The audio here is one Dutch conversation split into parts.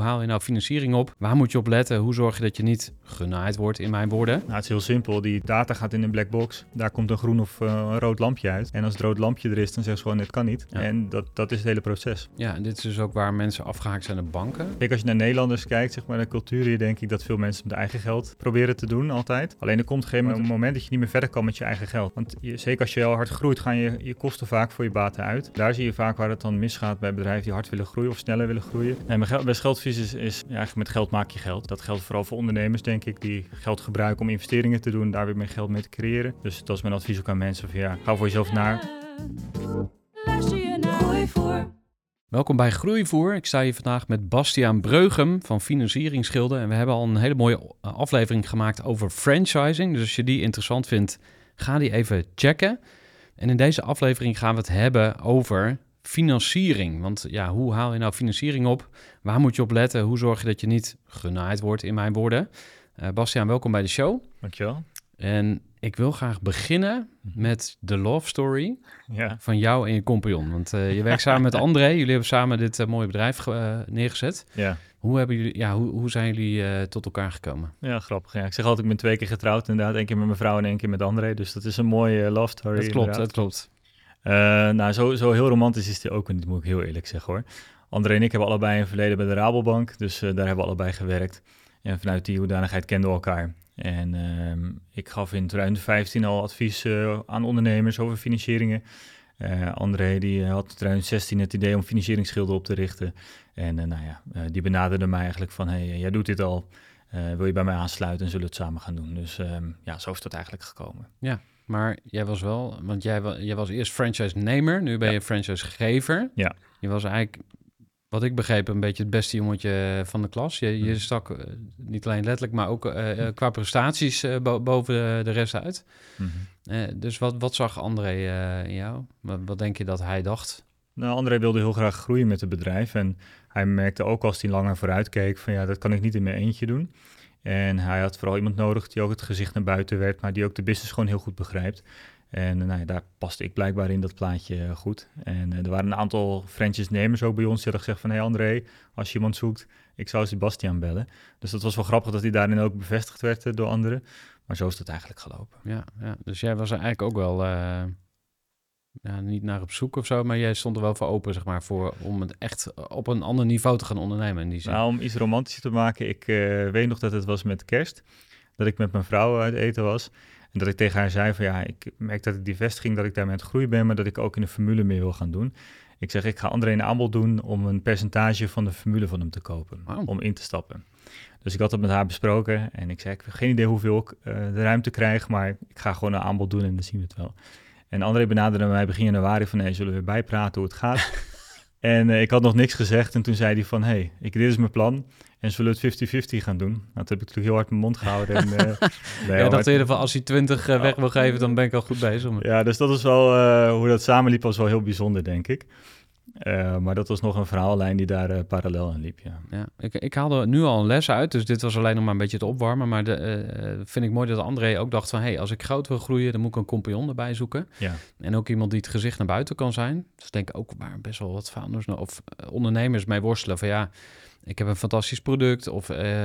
hoe haal je nou financiering op? Waar moet je op letten? Hoe zorg je dat je niet genaaid wordt, in mijn woorden? Nou, het is heel simpel. Die data gaat in een black box. Daar komt een groen of een rood lampje uit. En als het rood lampje er is, dan zeggen ze gewoon, het kan niet. Ja. En dat is het hele proces. Ja, en dit is dus ook waar mensen afgehaakt zijn op banken. Kijk, als je naar Nederlanders kijkt, zeg maar, naar cultuur, hier denk ik dat veel mensen met eigen geld proberen te doen, altijd. Alleen er komt een moment dat je niet meer verder kan met je eigen geld. Want zeker als je heel hard groeit, gaan je kosten vaak voor je baten uit. Daar zie je vaak waar het dan misgaat bij bedrijven die hard willen groeien of sneller willen groeien. En mijn best geldvies is eigenlijk met geld maak je geld. Dat geldt vooral voor ondernemers, denk ik, die geld gebruiken om investeringen te doen, daar weer meer geld mee te creëren. Dus dat is mijn advies ook aan mensen van ga voor jezelf naar. Luister je naar Groeivoer. Welkom bij Groeivoer. Ik sta hier vandaag met Bastiaan Breugem van Financieringsgilde. En we hebben al een hele mooie aflevering gemaakt over franchising. Dus als je die interessant vindt, ga die even checken. En in deze aflevering gaan we het hebben over financiering. Want ja, hoe haal je nou financiering op? Waar moet je op letten? Hoe zorg je dat je niet genaaid wordt, in mijn woorden? Bastiaan, welkom bij de show. Dankjewel. En ik wil graag beginnen met de love story van jou en je compagnon. Want je werkt samen met André. Jullie hebben samen dit mooie bedrijf neergezet. Ja. Hoe zijn jullie tot elkaar gekomen? Ja, grappig. Ja. Ik zeg altijd, ik ben 2 keer getrouwd inderdaad. 1 keer met mijn vrouw en 1 keer met André. Dus dat is een mooie love story. Dat klopt. Nou, zo heel romantisch is die ook niet, moet ik heel eerlijk zeggen hoor. André en ik hebben allebei een verleden bij de Rabobank. Dus daar hebben we allebei gewerkt. En vanuit die hoedanigheid kenden we elkaar. En ik gaf in 2015 al advies aan ondernemers over financieringen. André die had in 2016 het idee om financieringsgilden op te richten. En die benaderde mij eigenlijk van, hey, jij doet dit al. Wil je bij mij aansluiten en zullen we het samen gaan doen? Dus zo is dat eigenlijk gekomen. Ja, maar jij was wel, want jij was eerst franchise-nemer, nu ben je franchise-gever. Ja. Je was eigenlijk, wat ik begreep, een beetje het beste jongetje van de klas. Je stak niet alleen letterlijk, maar ook qua prestaties boven de rest uit. Mm-hmm. Dus wat zag André in jou? Wat denk je dat hij dacht? Nou, André wilde heel graag groeien met het bedrijf. En hij merkte ook als hij langer vooruit keek van dat kan ik niet in mijn eentje doen. En hij had vooral iemand nodig die ook het gezicht naar buiten werd, maar die ook de business gewoon heel goed begrijpt. En daar paste ik blijkbaar in dat plaatje goed. En er waren een aantal franchise-nemers ook bij ons die hadden gezegd van, hey André, als je iemand zoekt, ik zou Sebastiaan bellen. Dus dat was wel grappig dat hij daarin ook bevestigd werd door anderen. Maar zo is het eigenlijk gelopen. Ja, dus jij was er eigenlijk ook wel niet naar op zoek of zo, maar jij stond er wel voor open, zeg maar, om het echt op een ander niveau te gaan ondernemen in die zin. Nou, om iets romantischer te maken, ik weet nog dat het was met kerst, dat ik met mijn vrouw uit eten was. En dat ik tegen haar zei van ik merk dat ik die vestiging, dat ik daarmee aan het groeien ben, maar dat ik ook in de formule meer wil gaan doen. Ik zeg, ik ga André een aanbod doen om een percentage van de formule van hem te kopen, om in te stappen. Dus ik had dat met haar besproken en ik zei, ik heb geen idee hoeveel ik de ruimte krijg, maar ik ga gewoon een aanbod doen en dan zien we het wel. En André benaderde mij begin januari van, zullen we bijpraten hoe het gaat? En ik had nog niks gezegd en toen zei hij van, dit is mijn plan. En zullen we het 50-50 gaan doen? Nou, toen heb ik natuurlijk heel hard mijn mond gehouden. En, dacht in ieder geval, als hij 20 weg wil geven, dan ben ik al goed bezig. Ja, dus dat is wel, hoe dat samenliep was wel heel bijzonder, denk ik. Maar dat was nog een verhaallijn die daar parallel aan liep, ja. Ik haalde nu al een les uit, dus dit was alleen nog maar een beetje te opwarmen. Maar vind ik mooi dat André ook dacht van, als ik groot wil groeien, dan moet ik een compagnon erbij zoeken. Ja. En ook iemand die het gezicht naar buiten kan zijn. Dus ik denk ook waar best wel wat founders of ondernemers mee worstelen van ik heb een fantastisch product of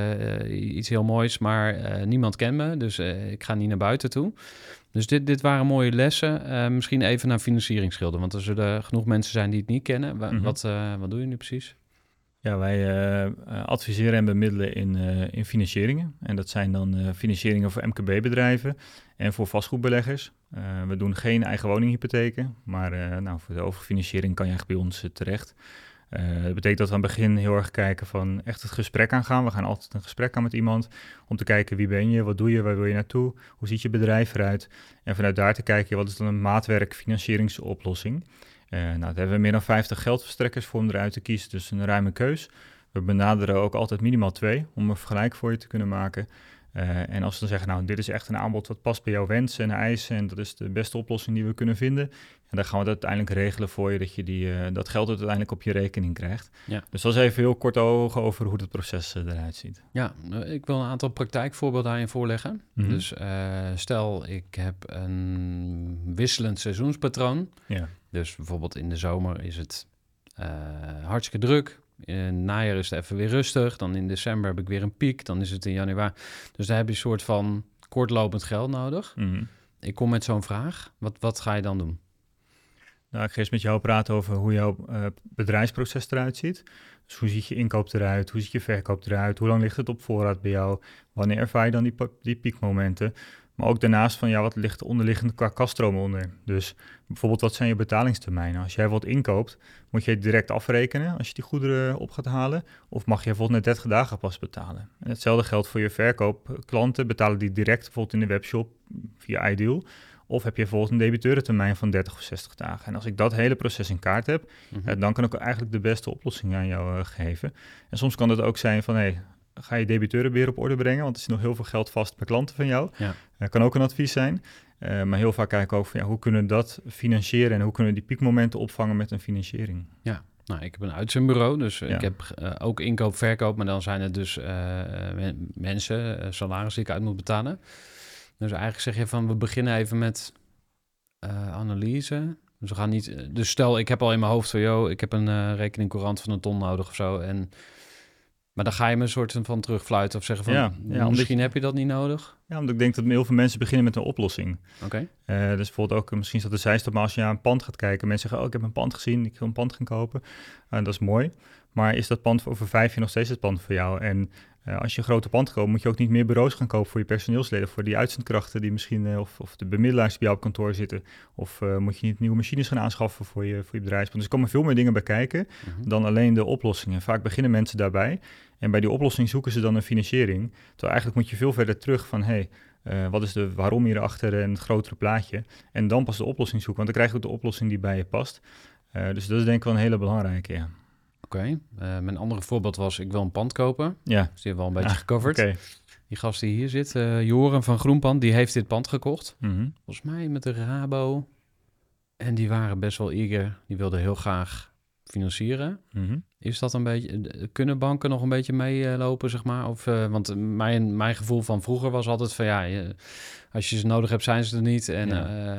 iets heel moois, maar niemand kent me, dus ik ga niet naar buiten toe. Dus dit waren mooie lessen. Misschien even naar financieringsgilden, want er zullen genoeg mensen zijn die het niet kennen. Wat doe je nu precies? Ja, wij adviseren en bemiddelen in financieringen. En dat zijn dan financieringen voor MKB-bedrijven en voor vastgoedbeleggers. We doen geen eigen woninghypotheken, maar voor de overfinanciering kan je eigenlijk bij ons terecht. Dat betekent dat we aan het begin heel erg kijken van echt het gesprek aangaan. We gaan altijd een gesprek aan met iemand om te kijken wie ben je, wat doe je, waar wil je naartoe, hoe ziet je bedrijf eruit. En vanuit daar te kijken wat is dan een maatwerk financieringsoplossing. Daar hebben we meer dan 50 geldverstrekkers voor om eruit te kiezen, dus een ruime keus. We benaderen ook altijd minimaal 2 om een vergelijk voor je te kunnen maken. En als we dan zeggen, dit is echt een aanbod wat past bij jouw wensen en eisen en dat is de beste oplossing die we kunnen vinden. En dan gaan we dat uiteindelijk regelen voor je, dat je dat geld uiteindelijk op je rekening krijgt. Ja. Dus dat is even heel kort ogen over hoe het proces eruit ziet. Ja, ik wil een aantal praktijkvoorbeelden aan je voorleggen. Mm-hmm. Dus stel, ik heb een wisselend seizoenspatroon. Ja. Dus bijvoorbeeld in de zomer is het hartstikke druk. In het najaar is het even weer rustig. Dan in december heb ik weer een piek. Dan is het in januari. Dus daar heb je een soort van kortlopend geld nodig. Mhm. Ik kom met zo'n vraag. Wat ga je dan doen? Nou, ik ga eens met jou praten over hoe jouw bedrijfsproces eruit ziet. Dus hoe ziet je inkoop eruit? Hoe ziet je verkoop eruit? Hoe lang ligt het op voorraad bij jou? Wanneer ervaar je dan die piekmomenten? Maar ook daarnaast van, ja, wat ligt onderliggend qua kaststroom onder? Dus bijvoorbeeld, wat zijn je betalingstermijnen? Als jij wat inkoopt, moet je het direct afrekenen als je die goederen op gaat halen? Of mag je bijvoorbeeld net 30 dagen pas betalen? En hetzelfde geldt voor je verkoop. Klanten betalen die direct bijvoorbeeld in de webshop via iDeal. Of heb je bijvoorbeeld een debiteurentermijn van 30 of 60 dagen. En als ik dat hele proces in kaart heb, dan kan ik eigenlijk de beste oplossing aan jou geven. En soms kan het ook zijn van, hey, ga je debiteuren weer op orde brengen, want er zit nog heel veel geld vast bij klanten van jou. Ja. Kan ook een advies zijn. Maar heel vaak kijk ik ook van, ja, hoe kunnen we dat financieren en hoe kunnen we die piekmomenten opvangen met een financiering? Ja, nou, ik heb een uitzendbureau, dus Ja. ik heb ook inkoop, verkoop, maar dan zijn het dus mensen, salaris die ik uit moet betalen. Dus eigenlijk zeg je van, we beginnen even met analyse. Dus we gaan niet. Dus stel, ik heb al in mijn hoofd van, joh, ik heb een rekening courant van 1 ton nodig of zo. Maar dan ga je me een soort van terugfluiten of zeggen van, Ja, misschien heb je dat niet nodig. Ja, omdat ik denk dat heel veel mensen beginnen met een oplossing. Oké. Dus bijvoorbeeld ook, misschien is dat de zijstap, maar als je naar een pand gaat kijken, mensen zeggen, oh, ik heb een pand gezien, ik wil een pand gaan kopen. Dat is mooi. Maar is dat pand over 5 jaar nog steeds het pand voor jou? En als je een grote pand koopt, moet je ook niet meer bureaus gaan kopen voor je personeelsleden, voor die uitzendkrachten die misschien, of de bemiddelaars die bij jou op kantoor zitten. Of moet je niet nieuwe machines gaan aanschaffen voor je bedrijfspand. Dus er komen veel meer dingen bij kijken dan alleen de oplossingen. Vaak beginnen mensen daarbij. En bij die oplossing zoeken ze dan een financiering. Terwijl eigenlijk moet je veel verder terug van, wat is de waarom hierachter en het grotere plaatje. En dan pas de oplossing zoeken, want dan krijg je ook de oplossing die bij je past. Dus dat is denk ik wel een hele belangrijke, ja. Oké. Mijn andere voorbeeld was, ik wil een pand kopen. Ja. Dus die hebben we al een beetje gecoverd. Okay. Die gast die hier zit, Joren van Groenpand, die heeft dit pand gekocht. Mhm. Volgens mij met de Rabo. En die waren best wel eager. Die wilden heel graag financieren. Mhm. Is dat een beetje... Kunnen banken nog een beetje meelopen, zeg maar? Of, want mijn gevoel van vroeger was altijd van... als je ze nodig hebt, zijn ze er niet. En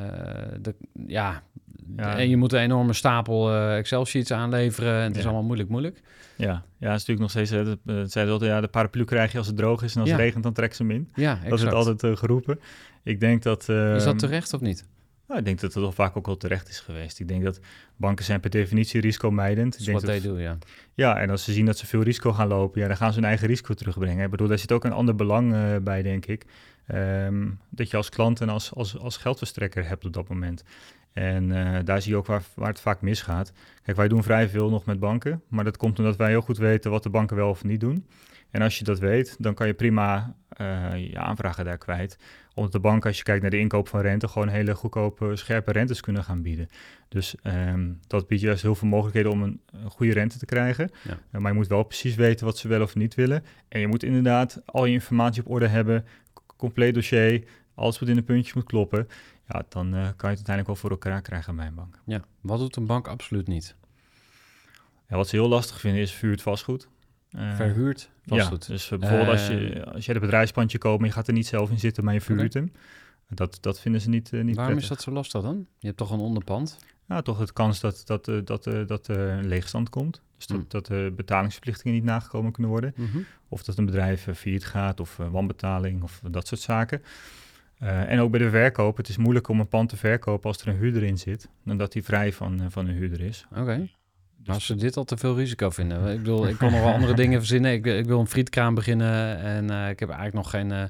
en je moet een enorme stapel Excel-sheets aanleveren. En het is allemaal moeilijk. Ja, het is natuurlijk nog steeds... zeiden altijd, de paraplu krijg je als het droog is... en als het regent, dan trek ze hem in. Ja, exact. Dat wordt altijd geroepen. Ik denk dat... is dat terecht of niet? Nou, ik denk dat het wel vaak ook wel terecht is geweest. Ik denk dat banken zijn per definitie risicomijdend. Dat is wat they do, ja. Ja, en als ze zien dat ze veel risico gaan lopen... dan gaan ze hun eigen risico terugbrengen. Ik bedoel, daar zit ook een ander belang bij, denk ik. Dat je als klant en als geldverstrekker hebt op dat moment. En daar zie je ook waar het vaak misgaat. Kijk, wij doen vrij veel nog met banken... maar dat komt omdat wij heel goed weten wat de banken wel of niet doen... En als je dat weet, dan kan je prima je aanvragen daar kwijt. Omdat de banken, als je kijkt naar de inkoop van rente... gewoon hele goedkope, scherpe rentes kunnen gaan bieden. Dus dat biedt juist heel veel mogelijkheden om een goede rente te krijgen. Ja. Maar je moet wel precies weten wat ze wel of niet willen. En je moet inderdaad al je informatie op orde hebben. Compleet dossier, alles wat in de puntjes moet kloppen. Ja, dan kan je het uiteindelijk wel voor elkaar krijgen bij een bank. Ja, wat doet een bank absoluut niet? Ja, wat ze heel lastig vinden is verhuurd vastgoed. Verhuurd vastgoed. Ja, dus bijvoorbeeld als je het bedrijfspandje koopt, maar je gaat er niet zelf in zitten, maar je verhuurt hem. Dat vinden ze niet Waarom prettig. is dat zo lastig dan? Je hebt toch een onderpand? Nou, toch het kans dat er een leegstand komt. Dus dat de betalingsverplichtingen niet nagekomen kunnen worden. Of dat een bedrijf failliet gaat of wanbetaling of dat soort zaken. En ook bij de verkoop. Het is moeilijk om een pand te verkopen als er een huurder in zit, dan dat die vrij van een huurder is. Oké. Maar als ze dit al te veel risico vinden. Ik bedoel, ik kon nog wel andere dingen verzinnen. Ik wil een frietkraam beginnen en ik heb eigenlijk nog geen...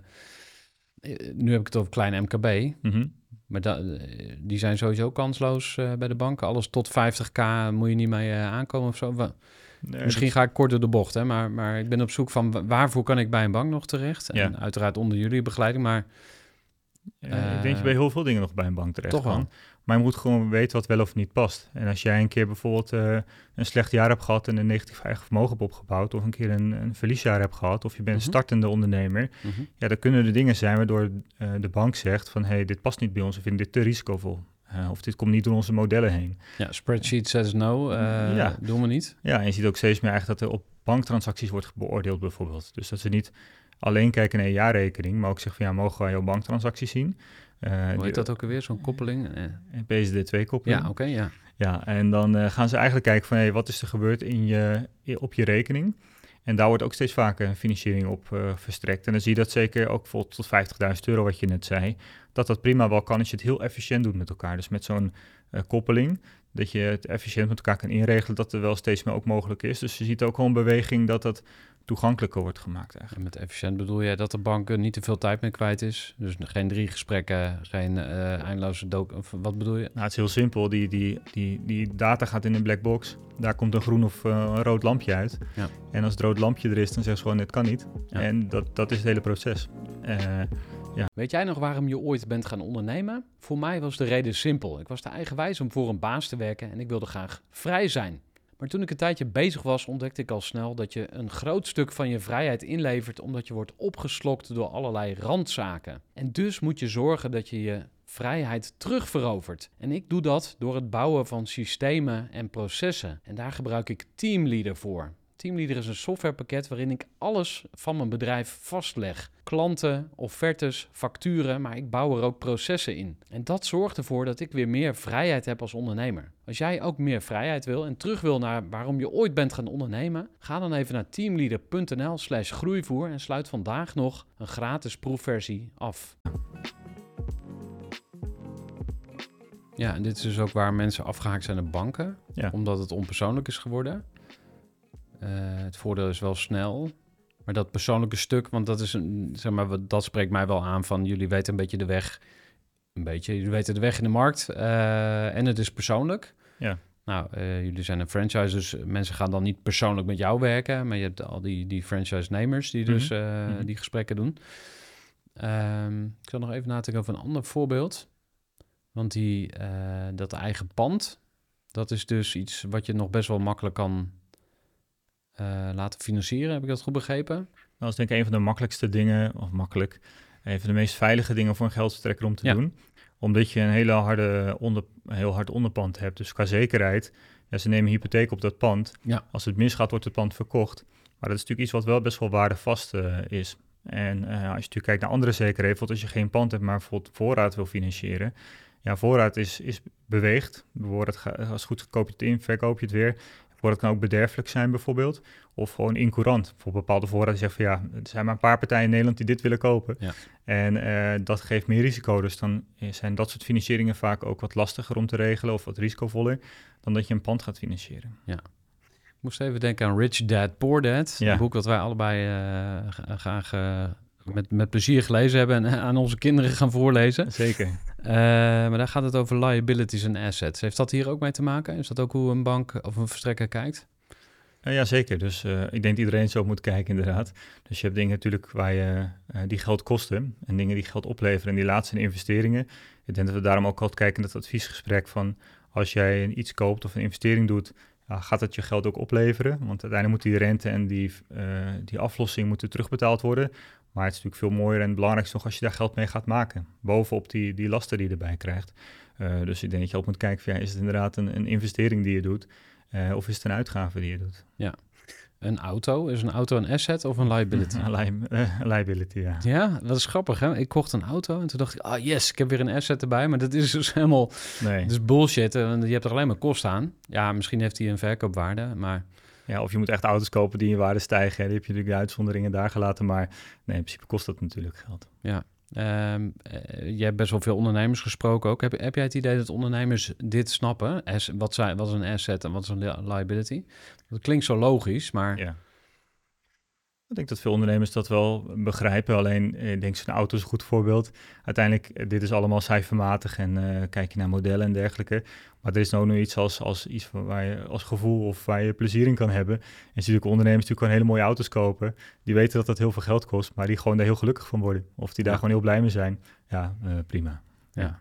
nu heb ik het over klein MKB. Maar die zijn sowieso kansloos bij de banken. Alles tot 50k moet je niet mee aankomen of zo. Nee, misschien ga ik kort door de bocht, hè? Maar ik ben op zoek van waarvoor kan ik bij een bank nog terecht? En uiteraard onder jullie begeleiding, maar... ik denk dat je bij heel veel dingen nog bij een bank terecht toch kan. wel. Maar je moet gewoon weten wat wel of niet past. En als jij een keer bijvoorbeeld een slecht jaar hebt gehad en een negatief eigen vermogen hebt opgebouwd, of een keer een verliesjaar hebt gehad, of je bent een startende ondernemer, ja, dan kunnen er dingen zijn waardoor de bank zegt van, hey, dit past niet bij ons, we vinden dit te risicovol. Of dit komt niet door onze modellen heen. Ja, spreadsheet says no, doen we niet. Ja, en je ziet ook steeds meer eigenlijk dat er op banktransacties wordt beoordeeld bijvoorbeeld. Dus dat ze niet alleen kijken naar je jaarrekening, maar ook zeggen van, ja, mogen wij jouw banktransacties zien? Hoe heet dat ook alweer, zo'n koppeling? PSD2-koppeling. Ja, oké, ja. Ja, en dan gaan ze eigenlijk kijken van hey, wat is er gebeurd op je rekening. En daar wordt ook steeds vaker financiering op verstrekt. En dan zie je dat zeker ook bijvoorbeeld tot €50.000 wat je net zei, dat prima wel kan als je het heel efficiënt doet met elkaar. Dus met zo'n koppeling, dat je het efficiënt met elkaar kan inregelen, dat er wel steeds meer ook mogelijk is. Dus je ziet ook wel een beweging dat toegankelijker wordt gemaakt eigenlijk. En met efficiënt bedoel jij dat de bank niet te veel tijd meer kwijt is? Dus geen 3 gesprekken, geen eindeloze wat bedoel je? Nou, het is heel simpel. Die data gaat in een black box. Daar komt een groen of een rood lampje uit. Ja. En als het rood lampje er is, dan zeggen ze gewoon, dit kan niet. Ja. En dat is het hele proces. Weet jij nog waarom je ooit bent gaan ondernemen? Voor mij was de reden simpel. Ik was te eigenwijs om voor een baas te werken en ik wilde graag vrij zijn. Maar toen ik een tijdje bezig was, ontdekte ik al snel dat je een groot stuk van je vrijheid inlevert omdat je wordt opgeslokt door allerlei randzaken. En dus moet je zorgen dat je je vrijheid terugverovert. En ik doe dat door het bouwen van systemen en processen. En daar gebruik ik Teamleader voor. Teamleader is een softwarepakket waarin ik alles van mijn bedrijf vastleg. Klanten, offertes, facturen, maar ik bouw er ook processen in. En dat zorgt ervoor dat ik weer meer vrijheid heb als ondernemer. Als jij ook meer vrijheid wil en terug wil naar waarom je ooit bent gaan ondernemen, ga dan even naar teamleader.nl/groeivoer en sluit vandaag nog een gratis proefversie af. Ja, en dit is dus ook waar mensen afgehaakt zijn op banken, omdat het onpersoonlijk is geworden. Het voordeel is wel snel, maar dat persoonlijke stuk, want dat is dat spreekt mij wel aan van jullie weten een beetje de weg. Jullie weten de weg in de markt en het is persoonlijk. Ja. Nou, jullie zijn een franchise, dus mensen gaan dan niet persoonlijk met jou werken, maar je hebt al die franchise-nemers die dus die gesprekken doen. Ik zal nog even nadenken over een ander voorbeeld, want dat eigen pand, dat is dus iets wat je nog best wel makkelijk kan laten financieren. Heb ik dat goed begrepen? Dat is denk ik een van de makkelijkste dingen, of makkelijk, een van de meest veilige dingen voor een geldverstrekker om te doen. Omdat je een heel hard onderpand hebt. Dus qua zekerheid, ze nemen hypotheek op dat pand. Ja. Als het misgaat, wordt het pand verkocht. Maar dat is natuurlijk iets wat wel best wel waardevast is. En als je natuurlijk kijkt naar andere zekerheden, bijvoorbeeld als je geen pand hebt, maar bijvoorbeeld voorraad wil financieren. Ja, voorraad is beweegt. Als het goed koop je het in, verkoop je het weer. Voorraad kan ook bederfelijk zijn bijvoorbeeld. Of gewoon incourant. Voor bepaalde voorraad die zeggen van er zijn maar een paar partijen in Nederland die dit willen kopen. Ja. En dat geeft meer risico. Dus dan zijn dat soort financieringen vaak ook wat lastiger om te regelen of wat risicovoller dan dat je een pand gaat financieren. Ja. Ik moest even denken aan Rich Dad, Poor Dad. Ja. Een boek dat wij allebei graag met plezier gelezen hebben en aan onze kinderen gaan voorlezen. Zeker. Maar daar gaat het over liabilities en assets. Heeft dat hier ook mee te maken? Is dat ook hoe een bank of een verstrekker kijkt? Ja, zeker. Dus ik denk dat iedereen zo moet kijken inderdaad. Dus je hebt dingen natuurlijk waar je die geld kosten en dingen die geld opleveren. En die laatste zijn investeringen. Ik denk dat we daarom ook altijd kijken in dat adviesgesprek van als jij iets koopt of een investering doet, gaat het je geld ook opleveren? Want uiteindelijk moet die rente en die aflossing moeten terugbetaald worden. Maar het is natuurlijk veel mooier en belangrijkste nog als je daar geld mee gaat maken. Bovenop die lasten die je erbij krijgt. Dus ik denk dat je ook moet kijken van, is het inderdaad een investering die je doet? Of is het een uitgave die je doet? Ja. Een auto, is een auto een asset of een liability? Liability, ja. Ja, dat is grappig, hè? Ik kocht een auto en toen dacht ik, yes, ik heb weer een asset erbij. Maar dat is dus helemaal, dat is bullshit. Je hebt er alleen maar kosten aan. Ja, misschien heeft hij een verkoopwaarde, maar... Ja, of je moet echt auto's kopen die in waarde stijgen. Die heb je natuurlijk de uitzonderingen daar gelaten, maar nee, in principe kost dat natuurlijk geld. Ja. Je hebt best wel veel ondernemers gesproken ook. Heb jij het idee dat ondernemers dit snappen? Wat is een asset en wat is een liability? Dat klinkt zo logisch, maar... Ja. Ik denk dat veel ondernemers dat wel begrijpen. Alleen, ik denk zo'n auto is een goed voorbeeld. Uiteindelijk, dit is allemaal cijfermatig en kijk je naar modellen en dergelijke. Maar er is nou nu iets als iets waar je als gevoel of waar je plezier in kan hebben. En natuurlijk ondernemers natuurlijk gewoon hele mooie auto's kopen. Die weten dat dat heel veel geld kost, maar die gewoon daar heel gelukkig van worden. Of die daar gewoon heel blij mee zijn. Ja, prima. Ja.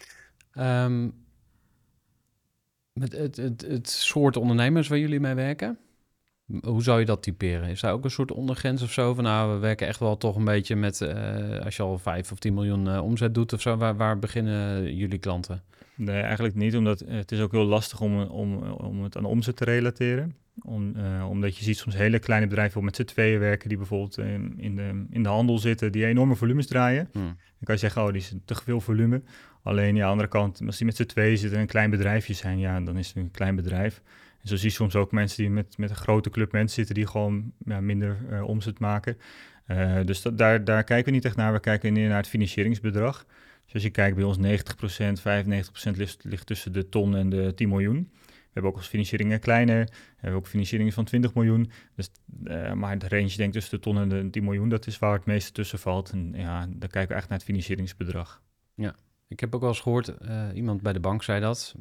Met het soort ondernemers waar jullie mee werken... Hoe zou je dat typeren? Is daar ook een soort ondergrens of zo? Van we werken echt wel toch een beetje met... als je al 5 of 10 miljoen omzet doet of zo... Waar beginnen jullie klanten? Nee, eigenlijk niet. Omdat het is ook heel lastig om het aan omzet te relateren. Omdat je ziet soms hele kleine bedrijven die met z'n tweeën werken, die bijvoorbeeld in de handel zitten, die enorme volumes draaien. Dan kan je zeggen, die is te veel volume. Alleen aan de andere kant, als die met z'n tweeën zitten en een klein bedrijfje zijn, ja, dan is het een klein bedrijf. En zo zie je soms ook mensen die met een grote club mensen zitten die gewoon minder omzet maken. Dus daar kijken we niet echt naar. We kijken meer naar het financieringsbedrag. Dus als je kijkt bij ons 90%, 95% ligt tussen de ton en de 10 miljoen. We hebben ook als financieringen kleiner. We hebben ook financieringen van 20 miljoen. Dus, maar de range denk tussen de ton en de 10 miljoen, dat is waar het meeste tussen valt. En ja, dan kijken we eigenlijk naar het financieringsbedrag. Ja, ik heb ook wel eens gehoord, iemand bij de bank zei dat.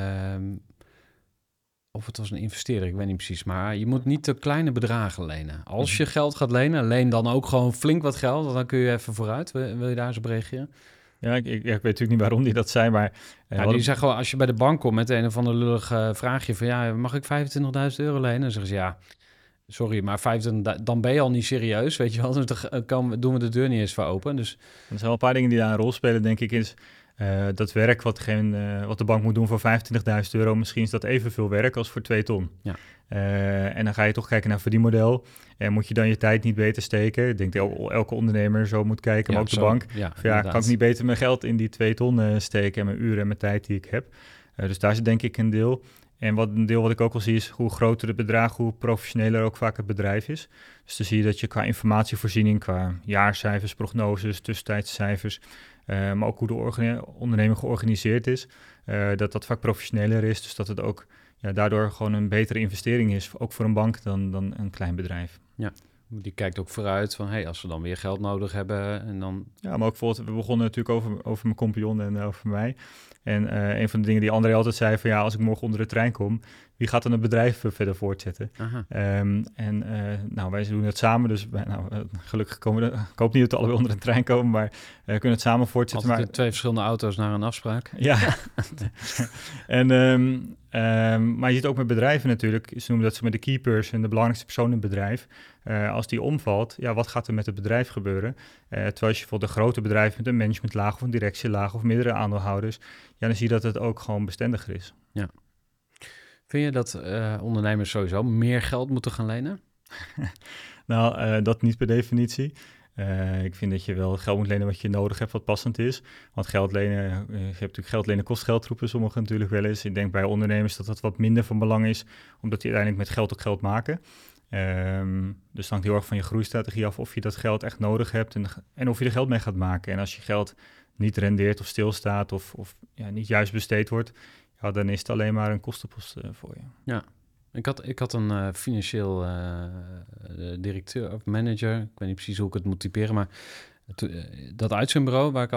Of het was een investeerder, ik weet niet precies. Maar je moet niet te kleine bedragen lenen. Als je geld gaat lenen, leen dan ook gewoon flink wat geld. Want dan kun je even vooruit. Wil je daar eens op reageren? Ja, ik weet natuurlijk niet waarom die dat zei, maar... die zeggen gewoon, als je bij de bank komt met een of ander lullig vraagje van... ja, mag ik €25.000 lenen? Dan zeggen ze, ja, sorry, maar 25, dan ben je al niet serieus, weet je wel. Dus dan doen we de deur niet eens voor open. Dus... Er zijn wel een paar dingen die daar een rol spelen, denk ik, is... dat werk wat de bank moet doen voor €25.000... misschien is dat evenveel werk als voor 2 ton. Ja. En dan ga je toch kijken naar verdienmodel. En moet je dan je tijd niet beter steken? Ik denk dat elke ondernemer zo moet kijken, maar ook de bank. Ja, kan ik niet beter mijn geld in die 2 ton steken... en mijn uren en mijn tijd die ik heb? Dus daar zit denk ik een deel. En een deel wat ik ook al zie is hoe groter het bedrag... hoe professioneler ook vaak het bedrijf is. Dus dan zie je dat je qua informatievoorziening... qua jaarcijfers, prognoses, tussentijdse cijfers... maar ook hoe de onderneming georganiseerd is, dat vaak professioneler is. Dus dat het ook daardoor gewoon een betere investering is, ook voor een bank dan een klein bedrijf. Ja, die kijkt ook vooruit van, als we dan weer geld nodig hebben en dan... Ja, maar ook bijvoorbeeld, we begonnen natuurlijk over mijn compagnon en over mij. En een van de dingen die André altijd zei van, als ik morgen onder de trein kom, wie gaat dan het bedrijf verder voortzetten? Wij doen het samen, dus gelukkig komen ik hoop niet dat we allebei onder een trein komen, maar we kunnen het samen voortzetten. Altijd 2 verschillende auto's naar een afspraak. Ja, maar je ziet ook met bedrijven natuurlijk, ze noemen dat met de key person, de belangrijkste persoon in het bedrijf. Als die omvalt, wat gaat er met het bedrijf gebeuren? Terwijl als je bijvoorbeeld een grote bedrijf met een managementlaag of een directielaag of meerdere aandeelhouders, dan zie je dat het ook gewoon bestendiger is. Ja. Vind je dat ondernemers sowieso meer geld moeten gaan lenen? Dat niet per definitie. Ik vind dat je wel geld moet lenen wat je nodig hebt, wat passend is. Want geld lenen, je hebt natuurlijk geld lenen kost geld, roepen sommigen natuurlijk wel eens. Ik denk bij ondernemers dat wat minder van belang is, omdat die uiteindelijk met geld ook geld maken. Dus het hangt heel erg van je groeistrategie af of je dat geld echt nodig hebt en of je er geld mee gaat maken. En als je geld niet rendeert of stilstaat of niet juist besteed wordt, dan is het alleen maar een kostenpost voor je. Ja, ik had een financieel directeur of manager, ik weet niet precies hoe ik het moet typeren, maar dat uitzendbureau waar ik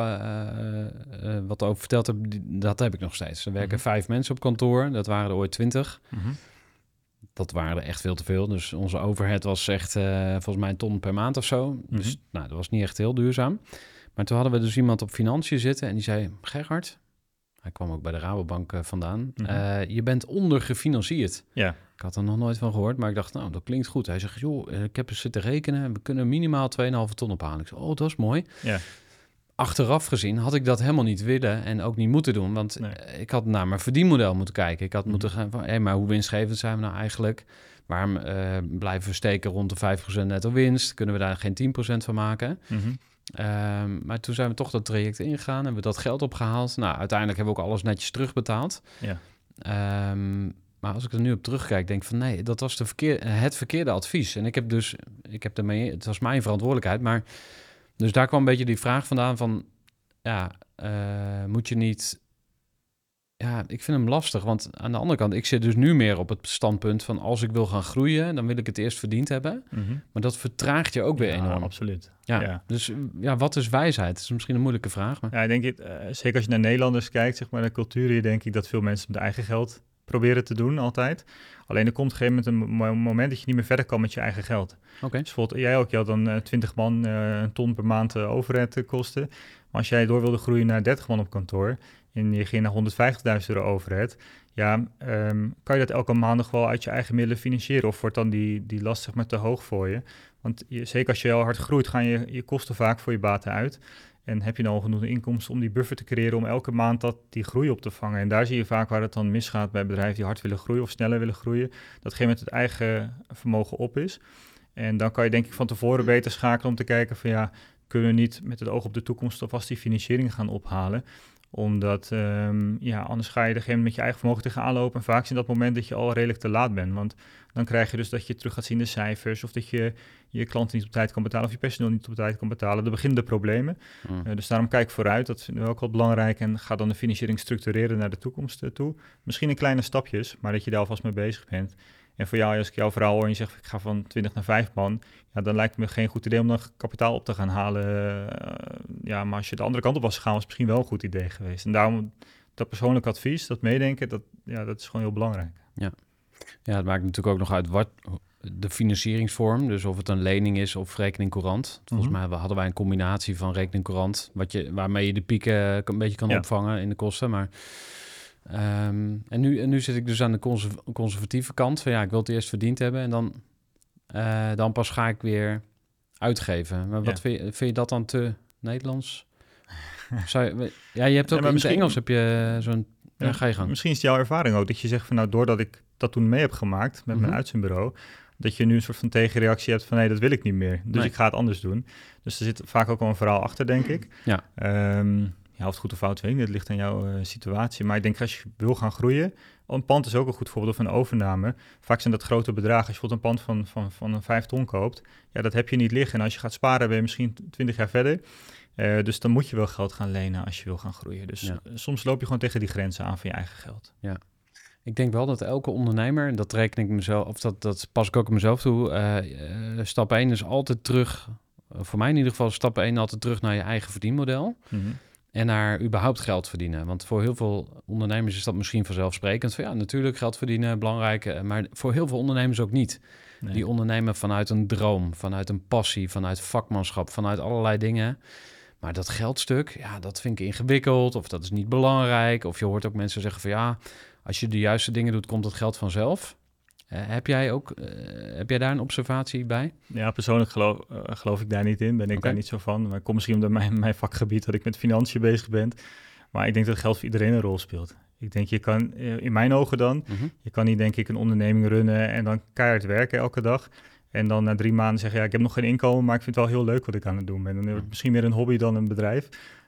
wat over verteld heb, dat heb ik nog steeds. Er werken 5 mensen op kantoor, dat waren er ooit 20. Dat waren er echt veel te veel. Dus onze overhead was echt volgens mij $1 per maand of zo. Dus dat was niet echt heel duurzaam. Maar toen hadden we dus iemand op financiën zitten en die zei, Gerhard, hij kwam ook bij de Rabobank vandaan, je bent ondergefinancierd. Ja. Ik had er nog nooit van gehoord, maar ik dacht, dat klinkt goed. Hij zegt, ik heb eens zitten rekenen, we kunnen minimaal 2,5 ton ophalen. Ik zei, dat is mooi. Ja. Achteraf gezien had ik dat helemaal niet willen en ook niet moeten doen. Want ik had naar mijn verdienmodel moeten kijken. Ik had moeten gaan van, maar hoe winstgevend zijn we nou eigenlijk? Waarom blijven we steken rond de 5% netto winst? Kunnen we daar geen 10% van maken? Maar toen zijn we toch dat traject ingegaan, hebben we dat geld opgehaald. Nou, uiteindelijk hebben we ook alles netjes terugbetaald. Ja. Maar als ik er nu op terugkijk, denk ik van nee, dat was het verkeerde advies. En het was mijn verantwoordelijkheid, maar dus daar kwam een beetje die vraag vandaan van, moet je niet... Ja, ik vind hem lastig, want aan de andere kant, ik zit dus nu meer op het standpunt van als ik wil gaan groeien, dan wil ik het eerst verdiend hebben. Maar dat vertraagt je ook weer enorm. Absoluut. Ja. Dus wat is wijsheid? Dat is misschien een moeilijke vraag. Maar... Ja, ik denk zeker als je naar Nederlanders kijkt, zeg maar, de cultuur hier, denk ik dat veel mensen met eigen geld proberen te doen altijd. Alleen er komt op een gegeven moment een moment dat je niet meer verder kan met je eigen geld. Okay. Dus bijvoorbeeld, jij ook, je had dan 20 man een ton per maand overhead kosten. Maar als jij door wilde groeien naar 30 man op kantoor en je ging naar €150.000 overhead, kan je dat elke maand nog wel uit je eigen middelen financieren? Of wordt dan die last zeg maar te hoog voor je? Want zeker als je heel hard groeit, gaan je kosten vaak voor je baten uit. En heb je dan voldoende inkomsten om die buffer te creëren om elke maand die groei op te vangen? En daar zie je vaak waar het dan misgaat bij bedrijven die hard willen groeien of sneller willen groeien. Dat op een gegeven moment het eigen vermogen op is. En dan kan je denk ik van tevoren beter schakelen om te kijken van ja, kunnen we niet met het oog op de toekomst alvast die financiering gaan ophalen? Omdat anders ga je degene met je eigen vermogen tegenaan lopen. En vaak is in dat moment dat je al redelijk te laat bent. Want dan krijg je dus dat je terug gaat zien in de cijfers. Of dat je je klanten niet op tijd kan betalen. Of je personeel niet op tijd kan betalen. Dan beginnen de problemen. Dus daarom kijk vooruit. Dat vinden we ook wel belangrijk. En ga dan de financiering structureren naar de toekomst toe. Misschien in kleine stapjes. Maar dat je daar alvast mee bezig bent. En voor jou, als ik jouw verhaal hoor en je zegt, ik ga van 20 naar 5 man, ja, dan lijkt het me geen goed idee om dan kapitaal op te gaan halen. Maar als je de andere kant op was gegaan, was het misschien wel een goed idee geweest. En daarom dat persoonlijk advies, dat meedenken, dat is gewoon heel belangrijk. Ja, het maakt natuurlijk ook nog uit wat de financieringsvorm, dus of het een lening is of rekening courant. Volgens mij hadden wij een combinatie van rekening courant, waarmee je de pieken een beetje kan opvangen in de kosten, maar... En nu zit ik dus aan de conservatieve kant van ik wil het eerst verdiend hebben en dan pas ga ik weer uitgeven. Maar wat vind je dat dan te Nederlands? Je hebt ook in het Engels heb je zo'n... Ja, ga je gang. Misschien is het jouw ervaring ook dat je zegt van nou, doordat ik dat toen mee heb gemaakt met mijn uitzendbureau, dat je nu een soort van tegenreactie hebt van nee, dat wil ik niet meer. Dus ik ga het anders doen. Dus er zit vaak ook wel een verhaal achter, denk ik. Ja. Of het goed of fout weet ik niet, het ligt aan jouw situatie. Maar ik denk als je wil gaan groeien, een pand is ook een goed voorbeeld van een overname. Vaak zijn dat grote bedragen. Als je bijvoorbeeld een pand van een 5 ton koopt, ja, dat heb je niet liggen. En als je gaat sparen, ben je misschien 20 jaar verder. Dus dan moet je wel geld gaan lenen als je wil gaan groeien. Dus soms loop je gewoon tegen die grenzen aan van je eigen geld. Ja. Ik denk wel dat elke ondernemer, dat reken ik mezelf, of dat pas ik ook op mezelf toe, stap 1 is altijd terug, voor mij in ieder geval stap 1 altijd terug naar je eigen verdienmodel. En naar überhaupt geld verdienen. Want voor heel veel ondernemers is dat misschien vanzelfsprekend. Van natuurlijk geld verdienen, belangrijk. Maar voor heel veel ondernemers ook niet. Nee. Die ondernemen vanuit een droom, vanuit een passie, vanuit vakmanschap, vanuit allerlei dingen. Maar dat geldstuk, dat vind ik ingewikkeld. Of dat is niet belangrijk. Of je hoort ook mensen zeggen van als je de juiste dingen doet, komt het geld vanzelf. Heb jij daar een observatie bij? Ja, persoonlijk geloof ik daar niet in. Ben ik daar niet zo van. Maar ik kom misschien omdat mijn vakgebied dat ik met financiën bezig ben. Maar ik denk dat geld voor iedereen een rol speelt. Ik denk, je kan, in mijn ogen dan, je kan niet denk ik een onderneming runnen en dan keihard werken elke dag. En dan na 3 maanden zeggen, ik heb nog geen inkomen, maar ik vind het wel heel leuk wat ik aan het doen ben. Dan is het misschien meer een hobby dan een bedrijf.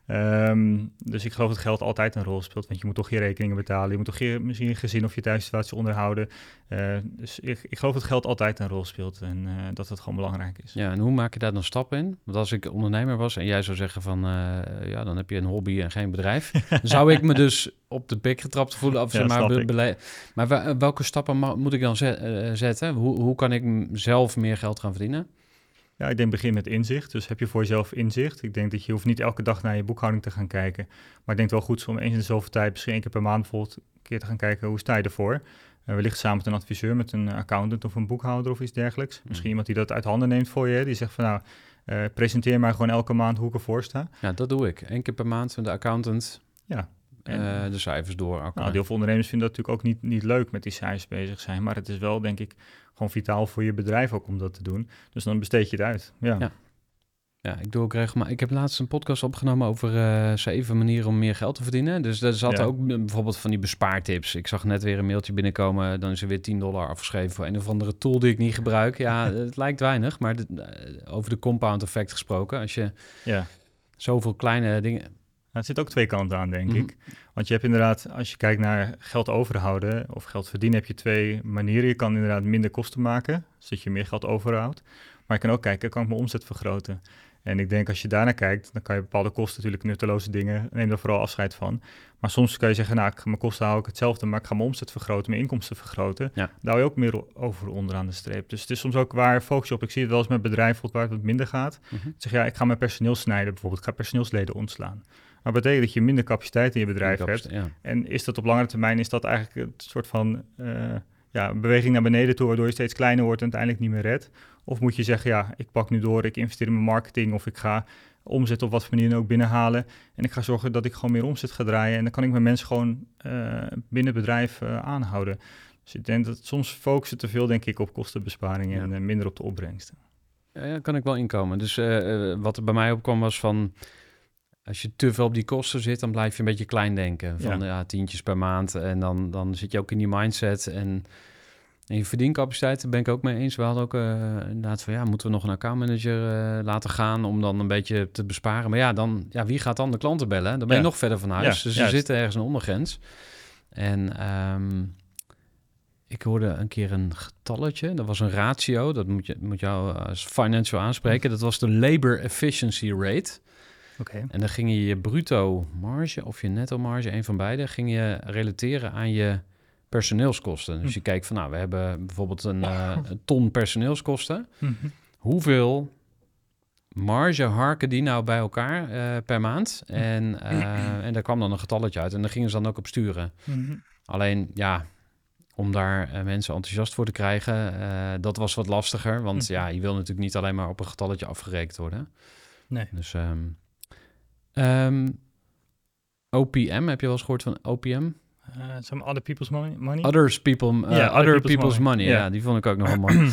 Dus ik geloof dat geld altijd een rol speelt, want je moet toch je rekeningen betalen, je moet toch misschien je gezin of je thuissituatie onderhouden. Dus ik geloof dat geld altijd een rol speelt en dat het gewoon belangrijk is. Ja, en hoe maak je daar dan stappen in? Want als ik ondernemer was en jij zou zeggen van, dan heb je een hobby en geen bedrijf, dan zou ik me dus op de pik getrapt voelen. Maar welke stappen moet ik dan zetten? Hoe kan ik zelf meer geld gaan verdienen? Ja, ik denk begin met inzicht. Dus heb je voor jezelf inzicht. Ik denk dat je hoeft niet elke dag naar je boekhouding te gaan kijken. Maar ik denk wel goed om eens in de zoveel tijd, misschien 1 keer per maand bijvoorbeeld, een keer te gaan kijken hoe sta je ervoor. Wellicht samen met een adviseur, met een accountant of een boekhouder of iets dergelijks. Misschien iemand die dat uit handen neemt voor je. Die zegt van presenteer maar gewoon elke maand hoe ik ervoor sta. Ja, dat doe ik. 1 keer per maand met de accountant. Ja. De cijfers door. Heel veel ondernemers vinden dat natuurlijk ook niet leuk met die cijfers bezig zijn. Maar het is wel, denk ik, gewoon vitaal voor je bedrijf ook om dat te doen. Dus dan besteed je het uit. Ja, ik doe ook regelmatig. Ik heb laatst een podcast opgenomen over 7 manieren om meer geld te verdienen. Dus daar zat ook bijvoorbeeld van die bespaartips. Ik zag net weer een mailtje binnenkomen. Dan is er weer $10 afgeschreven voor een of andere tool die ik niet gebruik. Ja, het lijkt weinig, maar over de compound effect gesproken. Als je zoveel kleine dingen... Het zit ook 2 kanten aan, denk ik. Want je hebt inderdaad, als je kijkt naar geld overhouden of geld verdienen, heb je 2 manieren. Je kan inderdaad minder kosten maken, zodat je meer geld overhoudt. Maar je kan ook kijken, kan ik mijn omzet vergroten? En ik denk, als je daarnaar kijkt, dan kan je bepaalde kosten, natuurlijk nutteloze dingen, neem er vooral afscheid van. Maar soms kan je zeggen, mijn kosten hou ik hetzelfde, maar ik ga mijn omzet vergroten, mijn inkomsten vergroten. Ja. Daar hou je ook meer over onderaan de streep. Dus het is soms ook waar focus je op. Ik zie het wel eens met bedrijven waar het wat minder gaat. Zeg, ik ga mijn personeel snijden bijvoorbeeld, ik ga personeelsleden ontslaan. Maar dat betekent dat je minder capaciteit in je bedrijf hebt. Ja. En is dat op langere termijn, is dat eigenlijk een soort van beweging naar beneden toe, waardoor je steeds kleiner wordt en uiteindelijk niet meer redt? Of moet je zeggen, ik pak nu door, ik investeer in mijn marketing of ik ga omzet op wat voor manier dan ook binnenhalen en ik ga zorgen dat ik gewoon meer omzet ga draaien en dan kan ik mijn mensen gewoon binnen het bedrijf aanhouden. Dus ik denk dat soms focussen te veel, denk ik, op kostenbesparingen en minder op de opbrengsten. Ja, kan ik wel inkomen. Dus wat er bij mij opkwam was van... als je te veel op die kosten zit, dan blijf je een beetje klein denken. Van tientjes per maand. En dan zit je ook in die mindset. En je verdiencapaciteit, daar ben ik ook mee eens. We hadden ook inderdaad van, moeten we nog een accountmanager laten gaan om dan een beetje te besparen. Maar wie gaat dan de klanten bellen? Dan ben je nog verder van huis. Dus er zit ergens een ondergrens. En ik hoorde een keer een getalletje. Dat was een ratio. Dat moet jou als financial aanspreken. Dat was de labor efficiency rate. Okay. En dan ging je bruto marge of je netto marge, een van beide, ging je relateren aan je personeelskosten. Dus je kijkt van, we hebben bijvoorbeeld een ton personeelskosten. Hoeveel marge harken die nou bij elkaar per maand? En daar kwam dan een getalletje uit. En daar gingen ze dan ook op sturen. Alleen, om daar mensen enthousiast voor te krijgen, dat was wat lastiger. Want je wil natuurlijk niet alleen maar op een getalletje afgerekend worden. Nee. Dus OPM, heb je wel eens gehoord van OPM? Some other people's money? Other people's money. Ja, die vond ik ook nog wel mooi.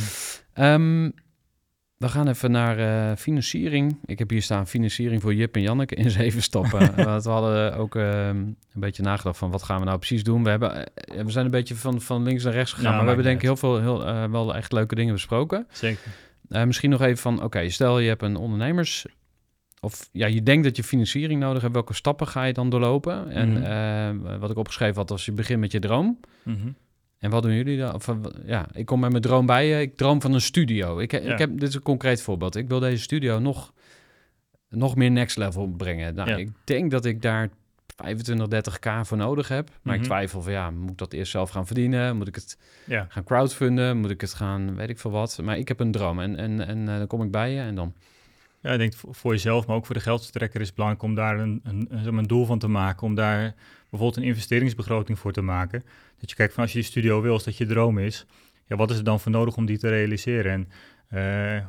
We gaan even naar financiering. Ik heb hier staan financiering voor Jip en Janneke in 7 stappen. We hadden ook een beetje nagedacht van wat gaan we nou precies doen. We zijn een beetje van links naar rechts gegaan, maar we hebben denk ik wel echt leuke dingen besproken. Zeker. Misschien nog even van, stel je hebt een ondernemers... Of je denkt dat je financiering nodig hebt. Welke stappen ga je dan doorlopen? En wat ik opgeschreven had, als je begint met je droom. En wat doen jullie dan? Ik kom met mijn droom bij je. Ik droom van een studio. Ik heb, dit is een concreet voorbeeld. Ik wil deze studio nog meer next level brengen. Ik denk dat ik daar 25, 30k voor nodig heb. Maar ik twijfel van, moet ik dat eerst zelf gaan verdienen? Moet ik het gaan crowdfunden? Moet ik het gaan, weet ik veel wat? Maar ik heb een droom en dan kom ik bij je en dan... Ja, ik denk voor jezelf, maar ook voor de geldverstrekker is het belangrijk om daar een doel van te maken. Om daar bijvoorbeeld een investeringsbegroting voor te maken. Dat je kijkt van als je die studio wil, als dat je droom is. Wat is er dan voor nodig om die te realiseren? En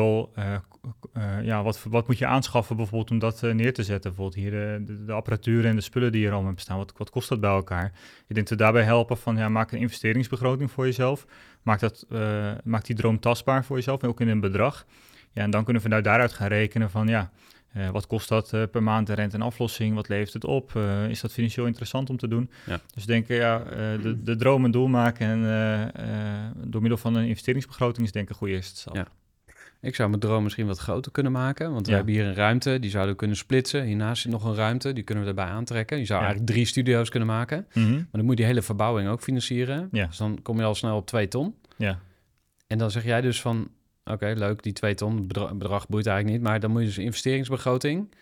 wat moet je aanschaffen bijvoorbeeld om dat neer te zetten? Bijvoorbeeld hier de apparatuur en de spullen die er allemaal bestaan. Wat kost dat bij elkaar? Ik denk dat daarbij helpen van maak een investeringsbegroting voor jezelf. Maak die droom tastbaar voor jezelf, ook in een bedrag. Ja, en dan kunnen we vanuit daaruit gaan rekenen van wat kost dat per maand de rente en aflossing? Wat levert het op? Is dat financieel interessant om te doen? Ja. Dus denken, de droom een doel maken en door middel van een investeringsbegroting is denk ik een goede eerste stap. Ja. Ik zou mijn droom misschien wat groter kunnen maken, want we hebben hier een ruimte, die zouden we kunnen splitsen. Hiernaast zit nog een ruimte, die kunnen we erbij aantrekken. Je zou eigenlijk 3 studio's kunnen maken, maar dan moet je die hele verbouwing ook financieren. Ja. Dus dan kom je al snel op 2 ton. Ja. En dan zeg jij dus van... Oké, leuk, die 2 ton, bedrag boeit eigenlijk niet. Maar dan moet je dus een investeringsbegroting.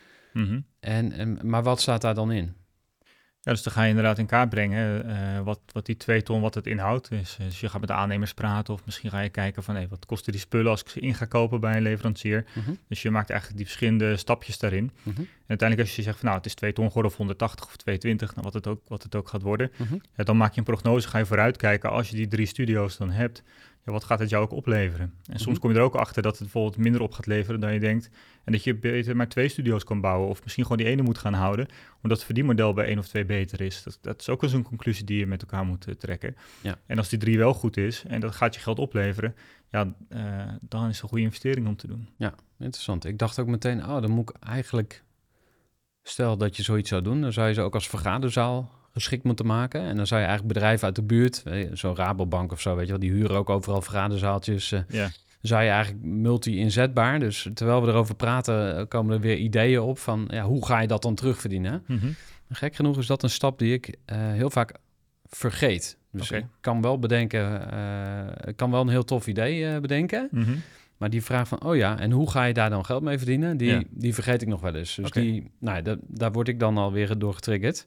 Maar wat staat daar dan in? Ja, dus dan ga je inderdaad in kaart brengen wat die 2 ton, wat het inhoudt. Dus je gaat met de aannemers praten of misschien ga je kijken van... wat kosten die spullen als ik ze in ga kopen bij een leverancier? Dus je maakt eigenlijk die verschillende stapjes daarin. En uiteindelijk als je zegt van het is 2 ton geworden of 180 of 220... wat het ook gaat worden... dan maak je een prognose, ga je vooruitkijken als je die 3 studio's dan hebt... wat gaat het jou ook opleveren? En soms kom je er ook achter dat het bijvoorbeeld minder op gaat leveren dan je denkt. En dat je beter maar 2 studio's kan bouwen. Of misschien gewoon die ene moet gaan houden. Omdat het verdienmodel bij 1 of 2 beter is. Dat is ook eens een conclusie die je met elkaar moet trekken. Ja. En als die 3 wel goed is en dat gaat je geld opleveren. Dan is het een goede investering om te doen. Ja, interessant. Ik dacht ook meteen, dan moet ik eigenlijk... Stel dat je zoiets zou doen, dan zou je ze ook als vergaderzaal... geschikt moeten maken. En dan zou je eigenlijk bedrijven uit de buurt, zo'n Rabobank of zo, weet je wel, die huren ook overal vergaderzaaltjes. Zou je eigenlijk multi-inzetbaar. Dus terwijl we erover praten, komen er weer ideeën op van, hoe ga je dat dan terugverdienen? Gek genoeg is dat een stap die ik heel vaak vergeet. Dus ik kan wel bedenken, ik kan wel een heel tof idee bedenken. Maar die vraag van, en hoe ga je daar dan geld mee verdienen? Die vergeet ik nog wel eens. Dus daar word ik dan alweer door getriggerd.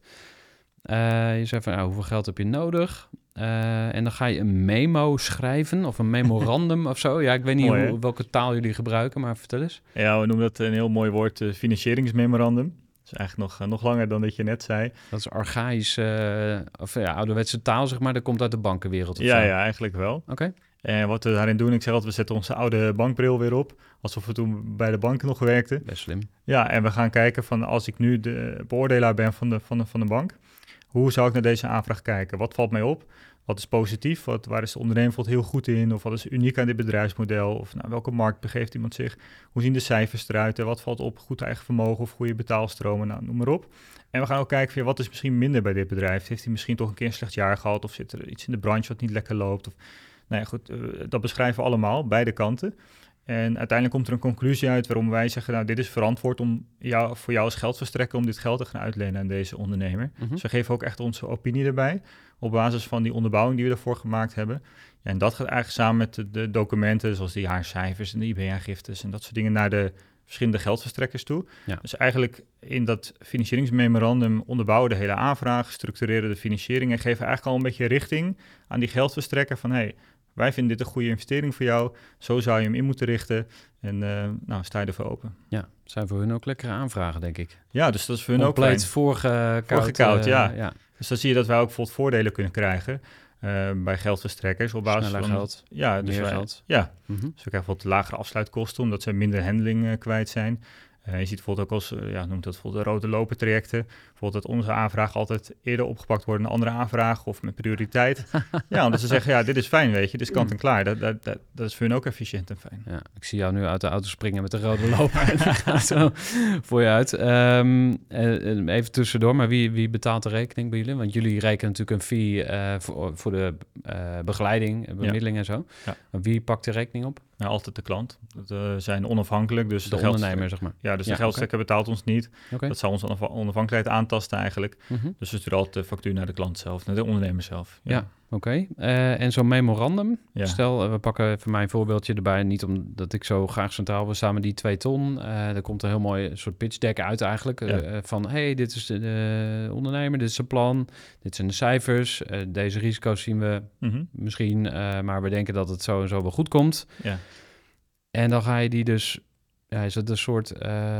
Je zei van, hoeveel geld heb je nodig? En dan ga je een memo schrijven of een memorandum of zo. Ja, ik weet niet welke taal jullie gebruiken, maar vertel eens. Ja, we noemen dat een heel mooi woord, financieringsmemorandum. Dat is eigenlijk nog langer dan dat je net zei. Dat is archaïs, ouderwetse taal, zeg maar. Dat komt uit de bankenwereld of zo. Ja, eigenlijk wel. Oké. En wat we daarin doen, ik zeg altijd, we zetten onze oude bankbril weer op. Alsof we toen bij de banken nog werkten. Best slim. Ja, en we gaan kijken van als ik nu de beoordelaar ben van de bank... Hoe zou ik naar deze aanvraag kijken? Wat valt mij op? Wat is positief? Waar is de ondernemer bijvoorbeeld heel goed in? Of wat is uniek aan dit bedrijfsmodel? Of welke markt begeeft iemand zich? Hoe zien de cijfers eruit? En wat valt op? Goed eigen vermogen of goede betaalstromen? Noem maar op. En we gaan ook kijken van, wat is misschien minder bij dit bedrijf? Heeft hij misschien toch een keer een slecht jaar gehad? Of zit er iets in de branche wat niet lekker loopt? Of, goed, dat beschrijven we allemaal, beide kanten. En uiteindelijk komt er een conclusie uit waarom wij zeggen, dit is verantwoord voor jou als geldverstrekker om dit geld te gaan uitlenen aan deze ondernemer. Dus we geven ook echt onze opinie erbij, op basis van die onderbouwing die we daarvoor gemaakt hebben. Ja, en dat gaat eigenlijk samen met de documenten, zoals de jaarcijfers en de IB-aangiftes en dat soort dingen naar de verschillende geldverstrekkers toe. Ja. Dus eigenlijk in dat financieringsmemorandum onderbouwen de hele aanvraag, structureren de financiering en geven eigenlijk al een beetje richting aan die geldverstrekker van, wij vinden dit een goede investering voor jou. Zo zou je hem in moeten richten. En sta je ervoor open. Ja, zijn voor hun ook lekkere aanvragen, denk ik. Ja, dus dat is voor hun compleet ook fijn. voorgekoud, ja. Dus dan zie je dat wij ook bijvoorbeeld voordelen kunnen krijgen bij geldverstrekkers. Op basis sneller van geld, ja, dus meer geld. Ja, dus we krijgen bijvoorbeeld lagere afsluitkosten, omdat ze minder handling kwijt zijn. Je ziet bijvoorbeeld ook als, noemt dat bijvoorbeeld de rode lopen trajecten. Bijvoorbeeld dat onze aanvraag altijd eerder opgepakt wordt dan andere aanvragen of met prioriteit. Ja, omdat ze zeggen, dit is fijn, weet je, dit is kant en klaar. Dat is voor hun ook efficiënt en fijn. Ja, ik zie jou nu uit de auto springen met de rode loper en die gaat zo voor je uit. Even tussendoor, maar wie betaalt de rekening bij jullie? Want jullie rekenen natuurlijk een fee voor de begeleiding, bemiddeling en zo. Ja. Maar wie pakt de rekening op? Nou, altijd de klant. Dat zijn onafhankelijk. Dus de ondernemer, zeg maar. Ja, dus de geldverstrekker betaalt ons niet. Okay. Dat zou onze onafhankelijkheid aantasten eigenlijk. Dus we sturen altijd de factuur naar de klant zelf, naar de ondernemer zelf. Ja, oké. En zo'n memorandum. Ja. Stel, we pakken even mijn voorbeeldje erbij. Niet omdat ik zo graag centraal wil staan met die 2 ton. Er komt een heel mooi soort pitch deck uit eigenlijk. Van, dit is de ondernemer, dit is zijn plan. Dit zijn de cijfers. Deze risico's zien we misschien. Maar we denken dat het zo en zo wel goed komt. Ja. En dan ga je die dus... Ja, is het een soort...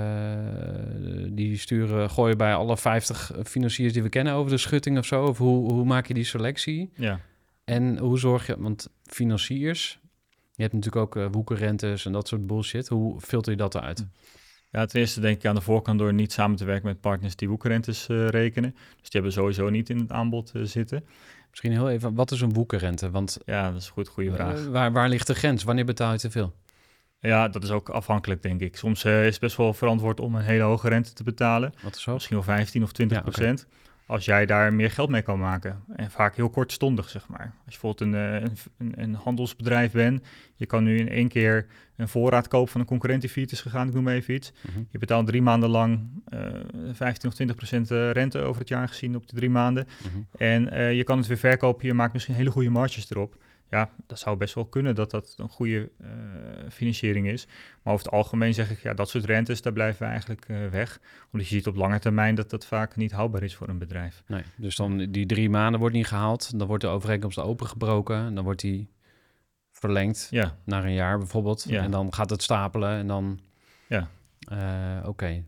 die gooien bij alle 50 financiers die we kennen over de schutting of zo? Of hoe maak je die selectie? Ja. En hoe zorg je... Want financiers... Je hebt natuurlijk ook woekerrentes en dat soort bullshit. Hoe filter je dat eruit? Ja, ten eerste denk ik aan de voorkant door niet samen te werken met partners die woekerrentes rekenen. Dus die hebben sowieso niet in het aanbod zitten. Misschien heel even, wat is een woekerrente? Want, ja, dat is een goede vraag. Waar ligt de grens? Wanneer betaal je te veel? Ja, dat is ook afhankelijk, denk ik. Soms is het best wel verantwoord om een hele hoge rente te betalen. Wat is zo? Misschien wel 15 of 20%. Ja, okay. Als jij daar meer geld mee kan maken. En vaak heel kortstondig, zeg maar. Als je bijvoorbeeld een handelsbedrijf bent. Je kan nu in 1 keer een voorraad kopen van een concurrent die failliet is gegaan. Ik noem even iets. Je betaalt 3 maanden lang 15 of 20% rente over het jaar gezien op de 3 maanden. En je kan het weer verkopen. Je maakt misschien hele goede marges erop. Ja, dat zou best wel kunnen dat dat een goede financiering is. Maar over het algemeen zeg ik, dat soort rentes, daar blijven we eigenlijk weg. Omdat je ziet op lange termijn dat dat vaak niet houdbaar is voor een bedrijf. Nee, dus dan die 3 maanden wordt niet gehaald. Dan wordt de overeenkomst opengebroken. En dan wordt die verlengd naar een jaar bijvoorbeeld. Ja. En dan gaat het stapelen en dan... Ja. Oké.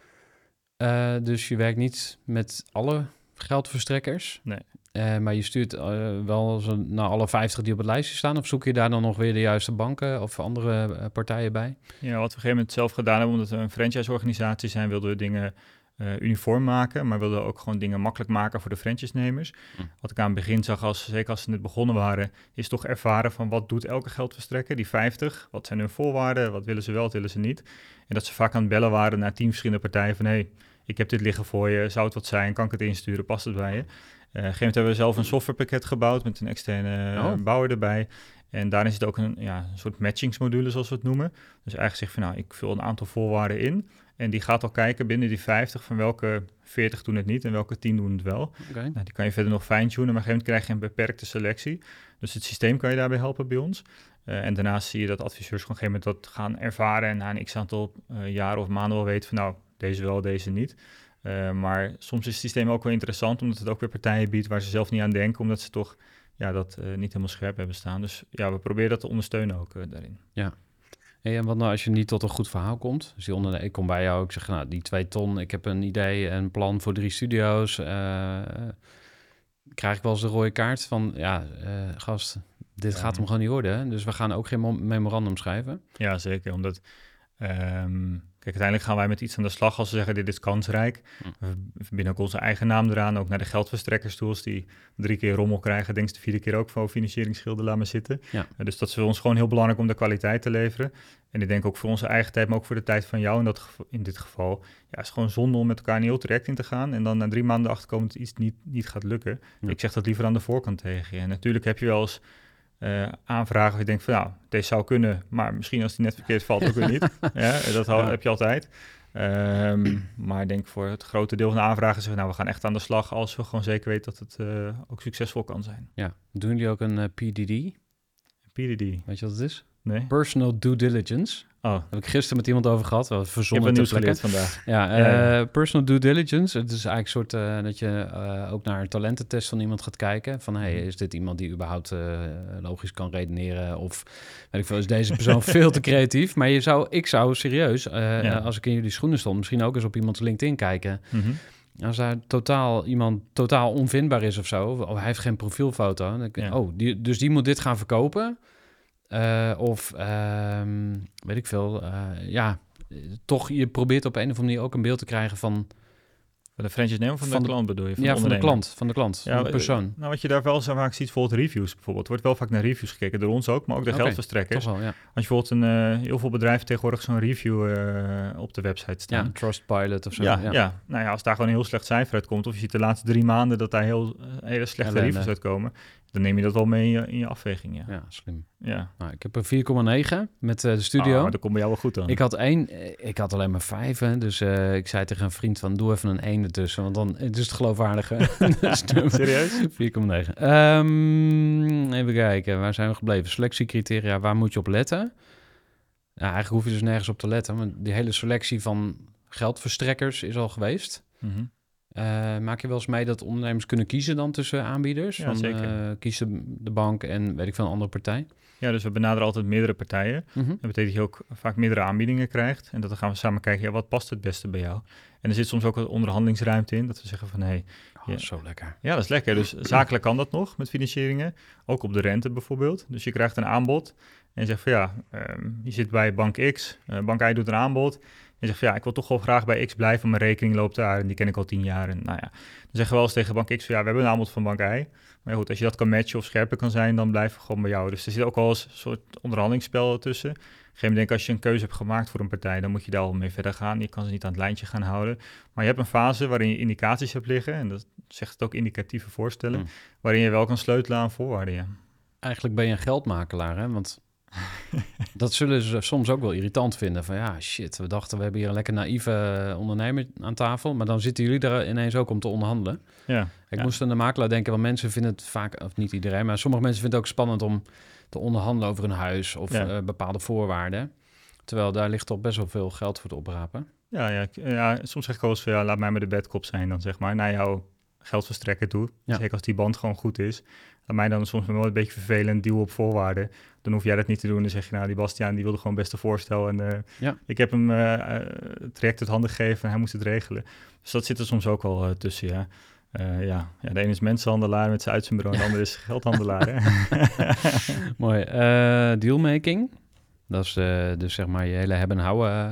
Dus je werkt niet met alle geldverstrekkers? Nee. Maar je stuurt wel naar alle 50 die op het lijstje staan? Of zoek je daar dan nog weer de juiste banken of andere partijen bij? Ja, wat we op een gegeven moment zelf gedaan hebben, omdat we een franchise-organisatie zijn, wilden we dingen uniform maken, maar wilden we ook gewoon dingen makkelijk maken voor de franchise-nemers. Wat ik aan het begin zag, zeker als ze net begonnen waren, is toch ervaren van wat doet elke geldverstrekker, die 50, wat zijn hun voorwaarden, wat willen ze wel, wat willen ze niet. En dat ze vaak aan het bellen waren naar 10 verschillende partijen van ik heb dit liggen voor je, zou het wat zijn, kan ik het insturen, past het bij je? Op een gegeven moment hebben we zelf een softwarepakket gebouwd met een externe bouwer erbij. En daarin zit ook een soort matchingsmodule, zoals we het noemen. Dus eigenlijk zeg je ik vul een aantal voorwaarden in. En die gaat al kijken binnen die 50 van welke 40 doen het niet en welke 10 doen het wel. Okay. Nou, die kan je verder nog fine-tunen, maar op een gegeven moment krijg je een beperkte selectie. Dus het systeem kan je daarbij helpen bij ons. En daarnaast zie je dat adviseurs gewoon op een gegeven moment dat gaan ervaren en na een x-aantal jaren of maanden wel weten van deze wel, deze niet. Maar soms is het systeem ook wel interessant, omdat het ook weer partijen biedt waar ze zelf niet aan denken, omdat ze toch dat niet helemaal scherp hebben staan. Dus we proberen dat te ondersteunen ook daarin. Ja. En wat nou als je niet tot een goed verhaal komt? Dus ik kom bij jou, ik zeg, die 2 ton, ik heb een idee, een plan voor 3 studio's. Krijg ik wel eens de rode kaart van, gast, dit gaat hem gewoon niet worden. Hè? Dus we gaan ook geen memorandum schrijven. Ja, zeker, omdat Kijk, uiteindelijk gaan wij met iets aan de slag als we zeggen dit is kansrijk. We verbinden ook onze eigen naam eraan, ook naar de geldverstrekkers toe. Als die 3 keer rommel krijgen, denken ze de 4e keer ook van financieringsschilden, laat maar zitten. Ja. Dus dat is voor ons gewoon heel belangrijk om de kwaliteit te leveren. En ik denk ook voor onze eigen tijd, maar ook voor de tijd van jou in dit geval. Ja, het is gewoon zonde om met elkaar een heel traject in te gaan en dan na 3 maanden achterkomen dat iets niet gaat lukken. Ja. Ik zeg dat liever aan de voorkant tegen je. En natuurlijk heb je wel eens aanvragen waar je denkt van nou, deze zou kunnen, maar misschien als die net verkeerd valt ook weer niet. Ja, dat heb je altijd. Maar ik denk voor het grote deel van de aanvragen zeggen we gaan echt aan de slag als we gewoon zeker weten dat het ook succesvol kan zijn. Ja. Doen jullie ook een PDD? PDD? Weet je wat het is? Nee? Personal Due Diligence. Oh, Daar heb ik gisteren met iemand over gehad. Wel ik heb verzonnen een ter nieuws plekke. geleerd vandaag. Ja, personal due diligence. Het is eigenlijk een soort dat je ook naar een talententest van iemand gaat kijken. Van, hey, is dit iemand die überhaupt logisch kan redeneren? Of, weet ik veel, is deze persoon veel te creatief? Maar ik zou serieus, als ik in jullie schoenen stond, misschien ook eens op iemands LinkedIn kijken. Als daar iemand totaal onvindbaar is of zo, of hij heeft geen profielfoto. Dan denk ik, dus die moet dit gaan verkopen. Weet ik veel, toch je probeert op een of andere manier ook een beeld te krijgen van De franchise-nemer van de klant bedoel je? Van de klant, Ja, van de persoon. Nou, wat je daar wel zo vaak ziet, bijvoorbeeld reviews bijvoorbeeld. Er wordt wel vaak naar reviews gekeken, door ons ook, maar ook de geldverstrekkers. Toch wel, ja. Als je bijvoorbeeld heel veel bedrijven tegenwoordig zo'n review op de website staan. Ja, Trustpilot of zo. Ja. Nou ja, als daar gewoon een heel slecht cijfer uitkomt, of je ziet de laatste 3 maanden dat daar hele slechte reviews uitkomen, dan neem je dat wel mee in je afweging, ja. Ja, slim. Ja. Nou, ik heb een 4,9 met de studio. Maar dat komt bij jou wel goed dan. Ik had alleen maar 5, hè, dus ik zei tegen een vriend van, doe even een 1 ertussen, want dan is het geloofwaardiger. Serieus? 4,9. Even kijken, waar zijn we gebleven? Selectiecriteria, waar moet je op letten? Ja, eigenlijk hoef je dus nergens op te letten, want die hele selectie van geldverstrekkers is al geweest. Maak je wel eens mee dat ondernemers kunnen kiezen dan tussen aanbieders? Ja, zeker. Kies de bank en weet ik veel, een andere partij? Ja, dus we benaderen altijd meerdere partijen. Dat betekent dat je ook vaak meerdere aanbiedingen krijgt. En dan gaan we samen kijken, wat past het beste bij jou? En er zit soms ook een onderhandelingsruimte in, dat we zeggen van, zo lekker. Ja, dat is lekker. Dus zakelijk kan dat nog met financieringen. Ook op de rente bijvoorbeeld. Dus je krijgt een aanbod en je zegt van je zit bij bank X, bank Y doet een aanbod. En je zegt van ik wil toch wel graag bij X blijven, mijn rekening loopt daar en die ken ik al 10 jaar. En dan zeggen we wel eens tegen bank X van we hebben een aanbod van bank Y. Maar goed, als je dat kan matchen of scherper kan zijn, dan blijven we gewoon bij jou. Dus er zit ook wel eens een soort onderhandelingsspel tussen. Op een gegeven moment denk ik, als je een keuze hebt gemaakt voor een partij, dan moet je daar al mee verder gaan. Je kan ze niet aan het lijntje gaan houden. Maar je hebt een fase waarin je indicaties hebt liggen, en dat zegt het ook indicatieve voorstellen, waarin je wel kan sleutelen aan voorwaarden, ja. Eigenlijk ben je een geldmakelaar, hè? Want dat zullen ze soms ook wel irritant vinden. Van we dachten we hebben hier een lekker naïeve ondernemer aan tafel, maar dan zitten jullie er ineens ook om te onderhandelen. Ja. Ik moest aan de makelaar denken, want mensen vinden het vaak, of niet iedereen, maar sommige mensen vinden het ook spannend om te onderhandelen over een huis of bepaalde voorwaarden. Terwijl daar ligt toch best wel veel geld voor te oprapen. Ja, soms zeg ik wel eens van laat mij maar de bedkop zijn dan zeg maar naar jouw geldverstrekker toe. Zeker als die band gewoon goed is. Laat mij dan soms wel een beetje vervelend deal op voorwaarden. Dan hoef jij dat niet te doen. Dan zeg je die Bastiaan die wilde gewoon best een voorstel. En ik heb hem het traject uit handen gegeven en hij moest het regelen. Dus dat zit er soms ook wel tussen, ja. De ene is mensenhandelaar met zijn uitzendbureau en de andere is geldhandelaar. Mooi. Dealmaking. Dat is dus zeg maar je hele hebben en houden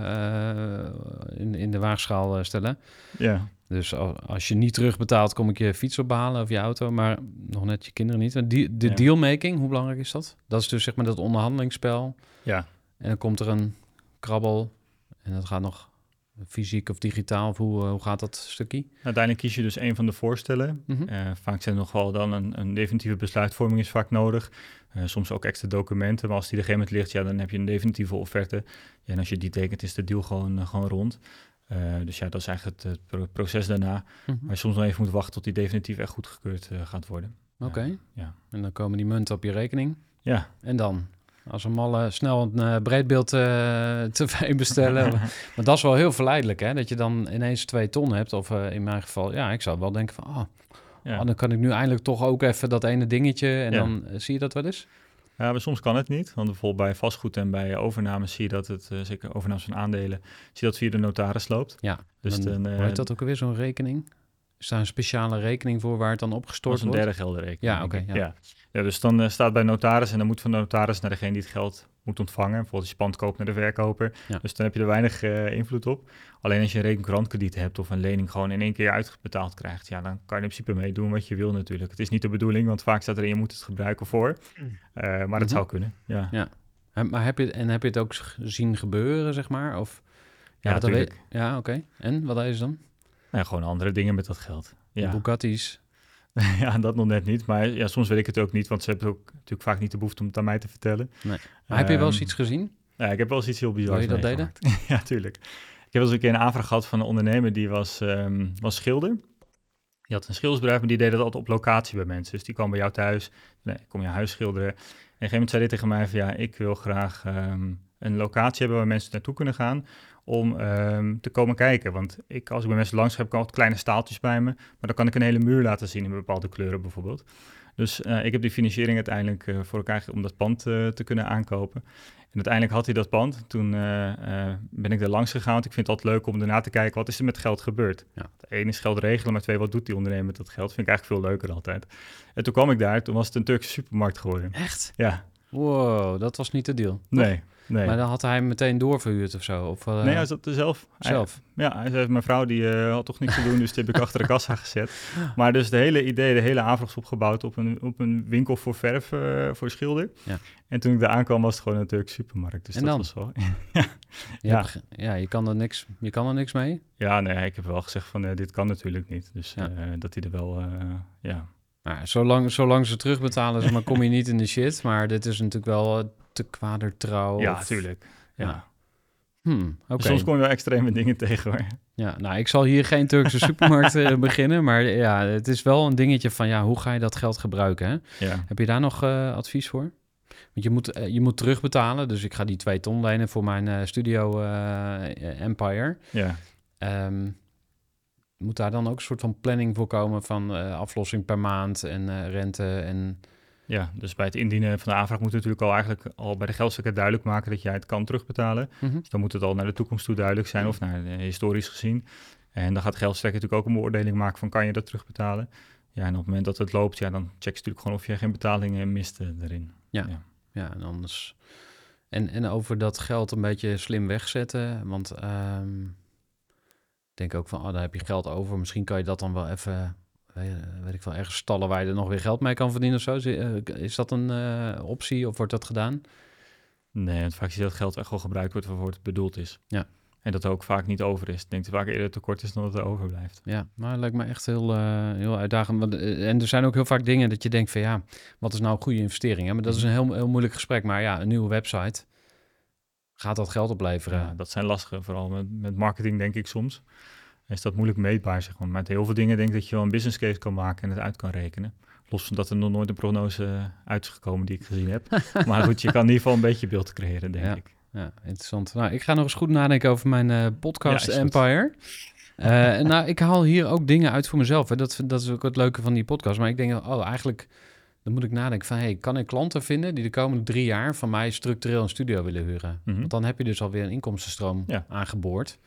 in de waagschaal stellen. Ja. Dus als je niet terugbetaalt, kom ik je fiets ophalen of je auto, maar nog net je kinderen niet. De dealmaking, hoe belangrijk is dat? Dat is dus zeg maar dat onderhandelingsspel. Ja. En dan komt er een krabbel en dat gaat nog fysiek of digitaal. Of hoe gaat dat stukje? Uiteindelijk kies je dus een van de voorstellen. Vaak zijn er nog wel dan een definitieve besluitvorming is vaak nodig. Soms ook extra documenten, maar als die er geen moment ligt, dan heb je een definitieve offerte. Ja, en als je die tekent, is de deal gewoon rond. Dus dat is eigenlijk het proces daarna. Maar je soms nog even moet wachten tot die definitief echt goedgekeurd gaat worden. Oké. En dan komen die munten op je rekening. Ja. En dan? Als een malle snel een breedbeeld tv bestellen. Maar dat is wel heel verleidelijk, hè? Dat je dan ineens 2 ton hebt. Of in mijn geval, ik zou wel denken van... dan kan ik nu eindelijk toch ook even dat ene dingetje. En dan zie je dat wel eens? Ja, maar soms kan het niet. Want bijvoorbeeld bij vastgoed en bij overnames zie je dat het, zeker overnames van aandelen, zie je dat via de notaris loopt. Ja, dus hoe heet dat ook alweer, zo'n rekening? Is daar een speciale rekening voor waar het dan Dat opgestort is een wordt? derde geldenrekening. Ja, oké, denk ik. ja. Ja, dus dan staat bij notaris en dan moet van de notaris naar degene die het geld moet ontvangen. Bijvoorbeeld als je pand koopt naar de verkoper. Ja. Dus dan heb je er weinig invloed op. Alleen als je een rekenkrantkrediet hebt of een lening gewoon in één keer uitbetaald krijgt, ja, dan kan je in principe mee doen wat je wil natuurlijk. Het is niet de bedoeling, want vaak staat erin, je moet het gebruiken voor. Maar dat zou kunnen, ja. Ja. Maar heb je het ook zien gebeuren, zeg maar? Of, Ja, wat dan tuurlijk. Ja, oké. En, wat is dan? Ja, gewoon andere dingen met dat geld. Ja. Bugatti's. Ja, dat nog net niet. Maar ja, soms weet ik het ook niet, want ze hebben ook natuurlijk vaak niet de behoefte om het aan mij te vertellen. Nee. Maar heb je wel eens Ehm, iets gezien? Ja, ik heb wel eens iets heel bizars Wil je dat meegemaakt. Ja, tuurlijk. Ik heb wel eens een keer een aanvraag gehad van een ondernemer die was schilder. Die had een schildersbedrijf, maar die deed dat altijd op locatie bij mensen. Dus die kwam bij jou thuis. Nee, ik kom je huis schilderen. En op een gegeven moment zei hij tegen mij van ja, ik wil graag een locatie hebben waar mensen naartoe kunnen gaan om te komen kijken. Want als ik bij mensen langs heb ik altijd kleine staaltjes bij me. Maar dan kan ik een hele muur laten zien in bepaalde kleuren bijvoorbeeld. Dus ik heb die financiering uiteindelijk voor elkaar gekregen om dat pand te kunnen aankopen. En uiteindelijk had hij dat pand. Toen ben ik er langs gegaan. Want ik vind het altijd leuk om erna te kijken, wat is er met geld gebeurd? Ja. Eén is geld regelen, maar twee, wat doet die ondernemer met dat geld? Vind ik eigenlijk veel leuker altijd. En toen kwam ik daar, toen was het een Turkse supermarkt geworden. Echt? Ja, Wow, dat was niet de deal. nee. Maar dan had hij hem meteen doorverhuurd of zo? Of, Nee, hij zat er zelf. zelf? Hij zei, mijn vrouw die had toch niks te doen, dus die heb ik achter de kassa gezet. Maar dus de hele idee, de hele aanvraag is opgebouwd op een winkel voor verf, voor schilder. Ja. En toen ik daar aankwam, was het gewoon een Turkse supermarkt. Dus En dat dan? was wel... Je kan er niks mee. Ja, nee, ik heb wel gezegd van, dit kan natuurlijk niet. Dus Ja. dat hij er wel, Maar zolang ze terugbetalen, zeg maar, kom je niet in de shit. Maar dit is natuurlijk wel te kwadertrouw. Ja, of- tuurlijk. Ja. Oké. Soms kom je wel extreme dingen tegen, hoor. Ja, nou, ik zal hier geen Turkse supermarkt beginnen. Maar ja, het is wel een dingetje van, ja, hoe ga je dat geld gebruiken, hè? Ja. Heb je daar nog advies voor? Want je moet terugbetalen. Dus ik ga die 2 ton lenen voor mijn studio Empire. Ja. Moet daar dan ook een soort van planning voor komen van aflossing per maand en rente en... Ja, dus bij het indienen van de aanvraag moet je natuurlijk eigenlijk al bij de geldstukken duidelijk maken dat jij het kan terugbetalen. Mhm. Dus dan moet het al naar de toekomst toe duidelijk zijn of naar historisch gezien. En dan gaat geldstrekker natuurlijk ook een beoordeling maken van kan je dat terugbetalen. Ja, en op het moment dat het loopt, ja, dan check je natuurlijk gewoon of je geen betalingen mist erin. Ja, en anders... En over dat geld een beetje slim wegzetten, want ik denk ook van, daar heb je geld over. Misschien kan je dat dan wel even, weet ik wel, ergens stallen waar je er nog weer geld mee kan verdienen of zo. Is dat een optie of wordt dat gedaan? Nee, want vaak zie je dat geld echt wel gebruikt wordt waarvoor het bedoeld is. Ja. En dat er ook vaak niet over is. Ik denk dat het vaak eerder tekort is dan dat er overblijft. Ja, maar het lijkt me echt heel uitdagend. En er zijn ook heel vaak dingen dat je denkt van, ja, wat is nou een goede investering? Hè? Maar dat is een heel moeilijk gesprek. Maar ja, een nieuwe website, gaat dat geld opleveren? Ja, dat zijn lastige, vooral met marketing denk ik soms. Is dat moeilijk meetbaar, zeg maar. Met heel veel dingen denk ik dat je wel een business case kan maken en het uit kan rekenen. Los van dat er nog nooit een prognose uit is gekomen die ik gezien heb. Maar goed, je kan in ieder geval een beetje beeld creëren, denk ik. Ja, interessant. Nou, ik ga nog eens goed nadenken over mijn podcast Ja, is goed. Empire. Nou, ik haal hier ook dingen uit voor mezelf. Hè. Dat is ook het leuke van die podcast. Maar ik denk, eigenlijk, dan moet ik nadenken van... kan ik klanten vinden die de komende 3 jaar van mij structureel een studio willen huren? Mhm. Want dan heb je dus alweer een inkomstenstroom aangeboord.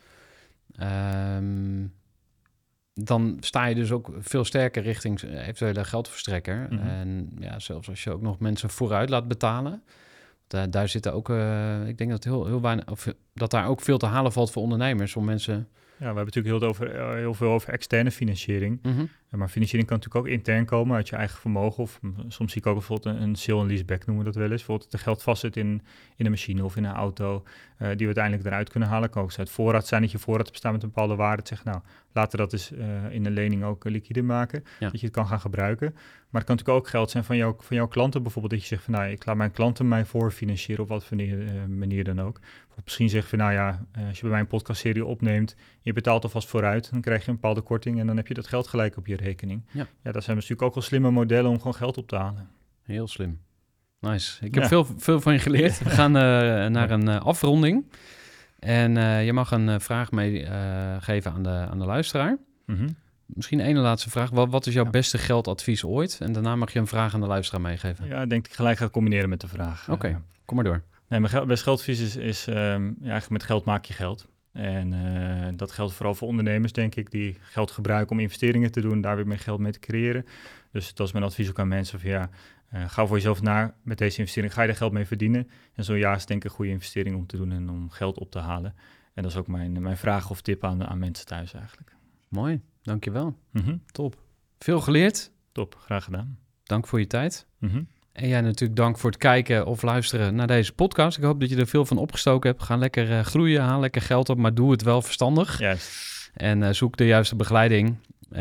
Dan sta je dus ook veel sterker richting eventuele geldverstrekker. Mhm. En ja, zelfs als je ook nog mensen vooruit laat betalen... Daar zitten ook, ik denk dat heel weinig, of dat daar ook veel te halen valt voor ondernemers, om mensen. Ja, we hebben natuurlijk heel veel over externe financiering. Maar financiering kan natuurlijk ook intern komen uit je eigen vermogen. Of soms zie ik ook bijvoorbeeld een sale en leaseback noemen we dat wel eens. Bijvoorbeeld de geld vastzit in een machine of in een auto die we uiteindelijk eruit kunnen halen. Kan ook uit voorraad zijn dat je voorraad bestaat met een bepaalde waarde. Zeg, nou, laten we dat eens in een lening ook liquide maken. Ja. Dat je het kan gaan gebruiken. Maar het kan natuurlijk ook geld zijn van jouw klanten bijvoorbeeld. Dat je zegt van nou, ik laat mijn klanten mij voorfinancieren op wat voor manier dan ook. Of misschien zeg je van nou ja, als je bij mij een podcastserie opneemt, je betaalt alvast vooruit, dan krijg je een bepaalde korting en dan heb je dat geld gelijk op je rekening. Ja, dat zijn natuurlijk ook wel slimme modellen om gewoon geld op te halen. Heel slim. Nice. Ik heb veel van je geleerd. We gaan naar een afronding. En je mag een vraag meegeven aan de luisteraar. Mm-hmm. Misschien één laatste vraag. Wat is jouw beste geldadvies ooit? En daarna mag je een vraag aan de luisteraar meegeven. Ja, ik denk dat ik gelijk ga combineren met de vraag. Oké, kom maar door. Nee, mijn best geldadvies is eigenlijk met geld maak je geld. En dat geldt vooral voor ondernemers, denk ik, die geld gebruiken om investeringen te doen, daar weer meer geld mee te creëren. Dus dat is mijn advies ook aan mensen van ga voor jezelf na met deze investering. Ga je er geld mee verdienen? En zo is het denk ik een goede investering om te doen en om geld op te halen. En dat is ook mijn vraag of tip aan mensen thuis eigenlijk. Mooi, dankjewel. Mm-hmm. Top. Veel geleerd. Top, graag gedaan. Dank voor je tijd. Mm-hmm. En jij natuurlijk dank voor het kijken of luisteren naar deze podcast. Ik hoop dat je er veel van opgestoken hebt. Ga lekker groeien, haal lekker geld op, maar doe het wel verstandig. Juist. En zoek de juiste begeleiding.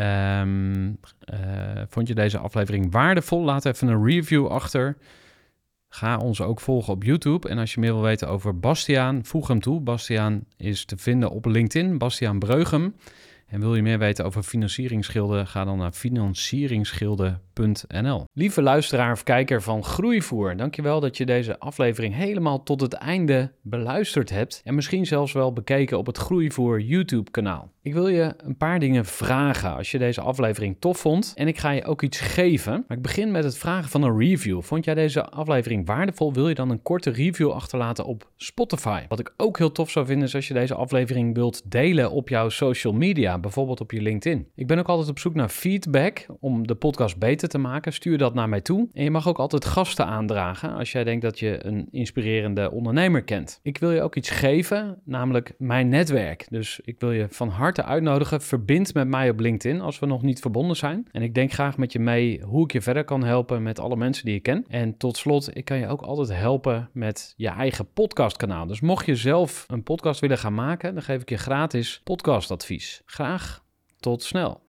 Vond je deze aflevering waardevol? Laat even een review achter. Ga ons ook volgen op YouTube. En als je meer wil weten over Bastiaan, voeg hem toe. Bastiaan is te vinden op LinkedIn, Bastiaan Breughem. En wil je meer weten over financieringsschilden, ga dan naar financieringsschilden.nl. Lieve luisteraar of kijker van Groeivoer, dankjewel dat je deze aflevering helemaal tot het einde beluisterd hebt. En misschien zelfs wel bekeken op het Groeivoer YouTube kanaal. Ik wil je een paar dingen vragen als je deze aflevering tof vond. En ik ga je ook iets geven. Maar ik begin met het vragen van een review. Vond jij deze aflevering waardevol? Wil je dan een korte review achterlaten op Spotify? Wat ik ook heel tof zou vinden is als je deze aflevering wilt delen op jouw social media. Bijvoorbeeld op je LinkedIn. Ik ben ook altijd op zoek naar feedback om de podcast beter te maken. Stuur dat naar mij toe. En je mag ook altijd gasten aandragen als jij denkt dat je een inspirerende ondernemer kent. Ik wil je ook iets geven, namelijk mijn netwerk. Dus ik wil je van harte uitnodigen. Verbind met mij op LinkedIn als we nog niet verbonden zijn. En ik denk graag met je mee hoe ik je verder kan helpen met alle mensen die ik ken. En tot slot, ik kan je ook altijd helpen met je eigen podcastkanaal. Dus mocht je zelf een podcast willen gaan maken, dan geef ik je gratis podcastadvies. Graag tot snel.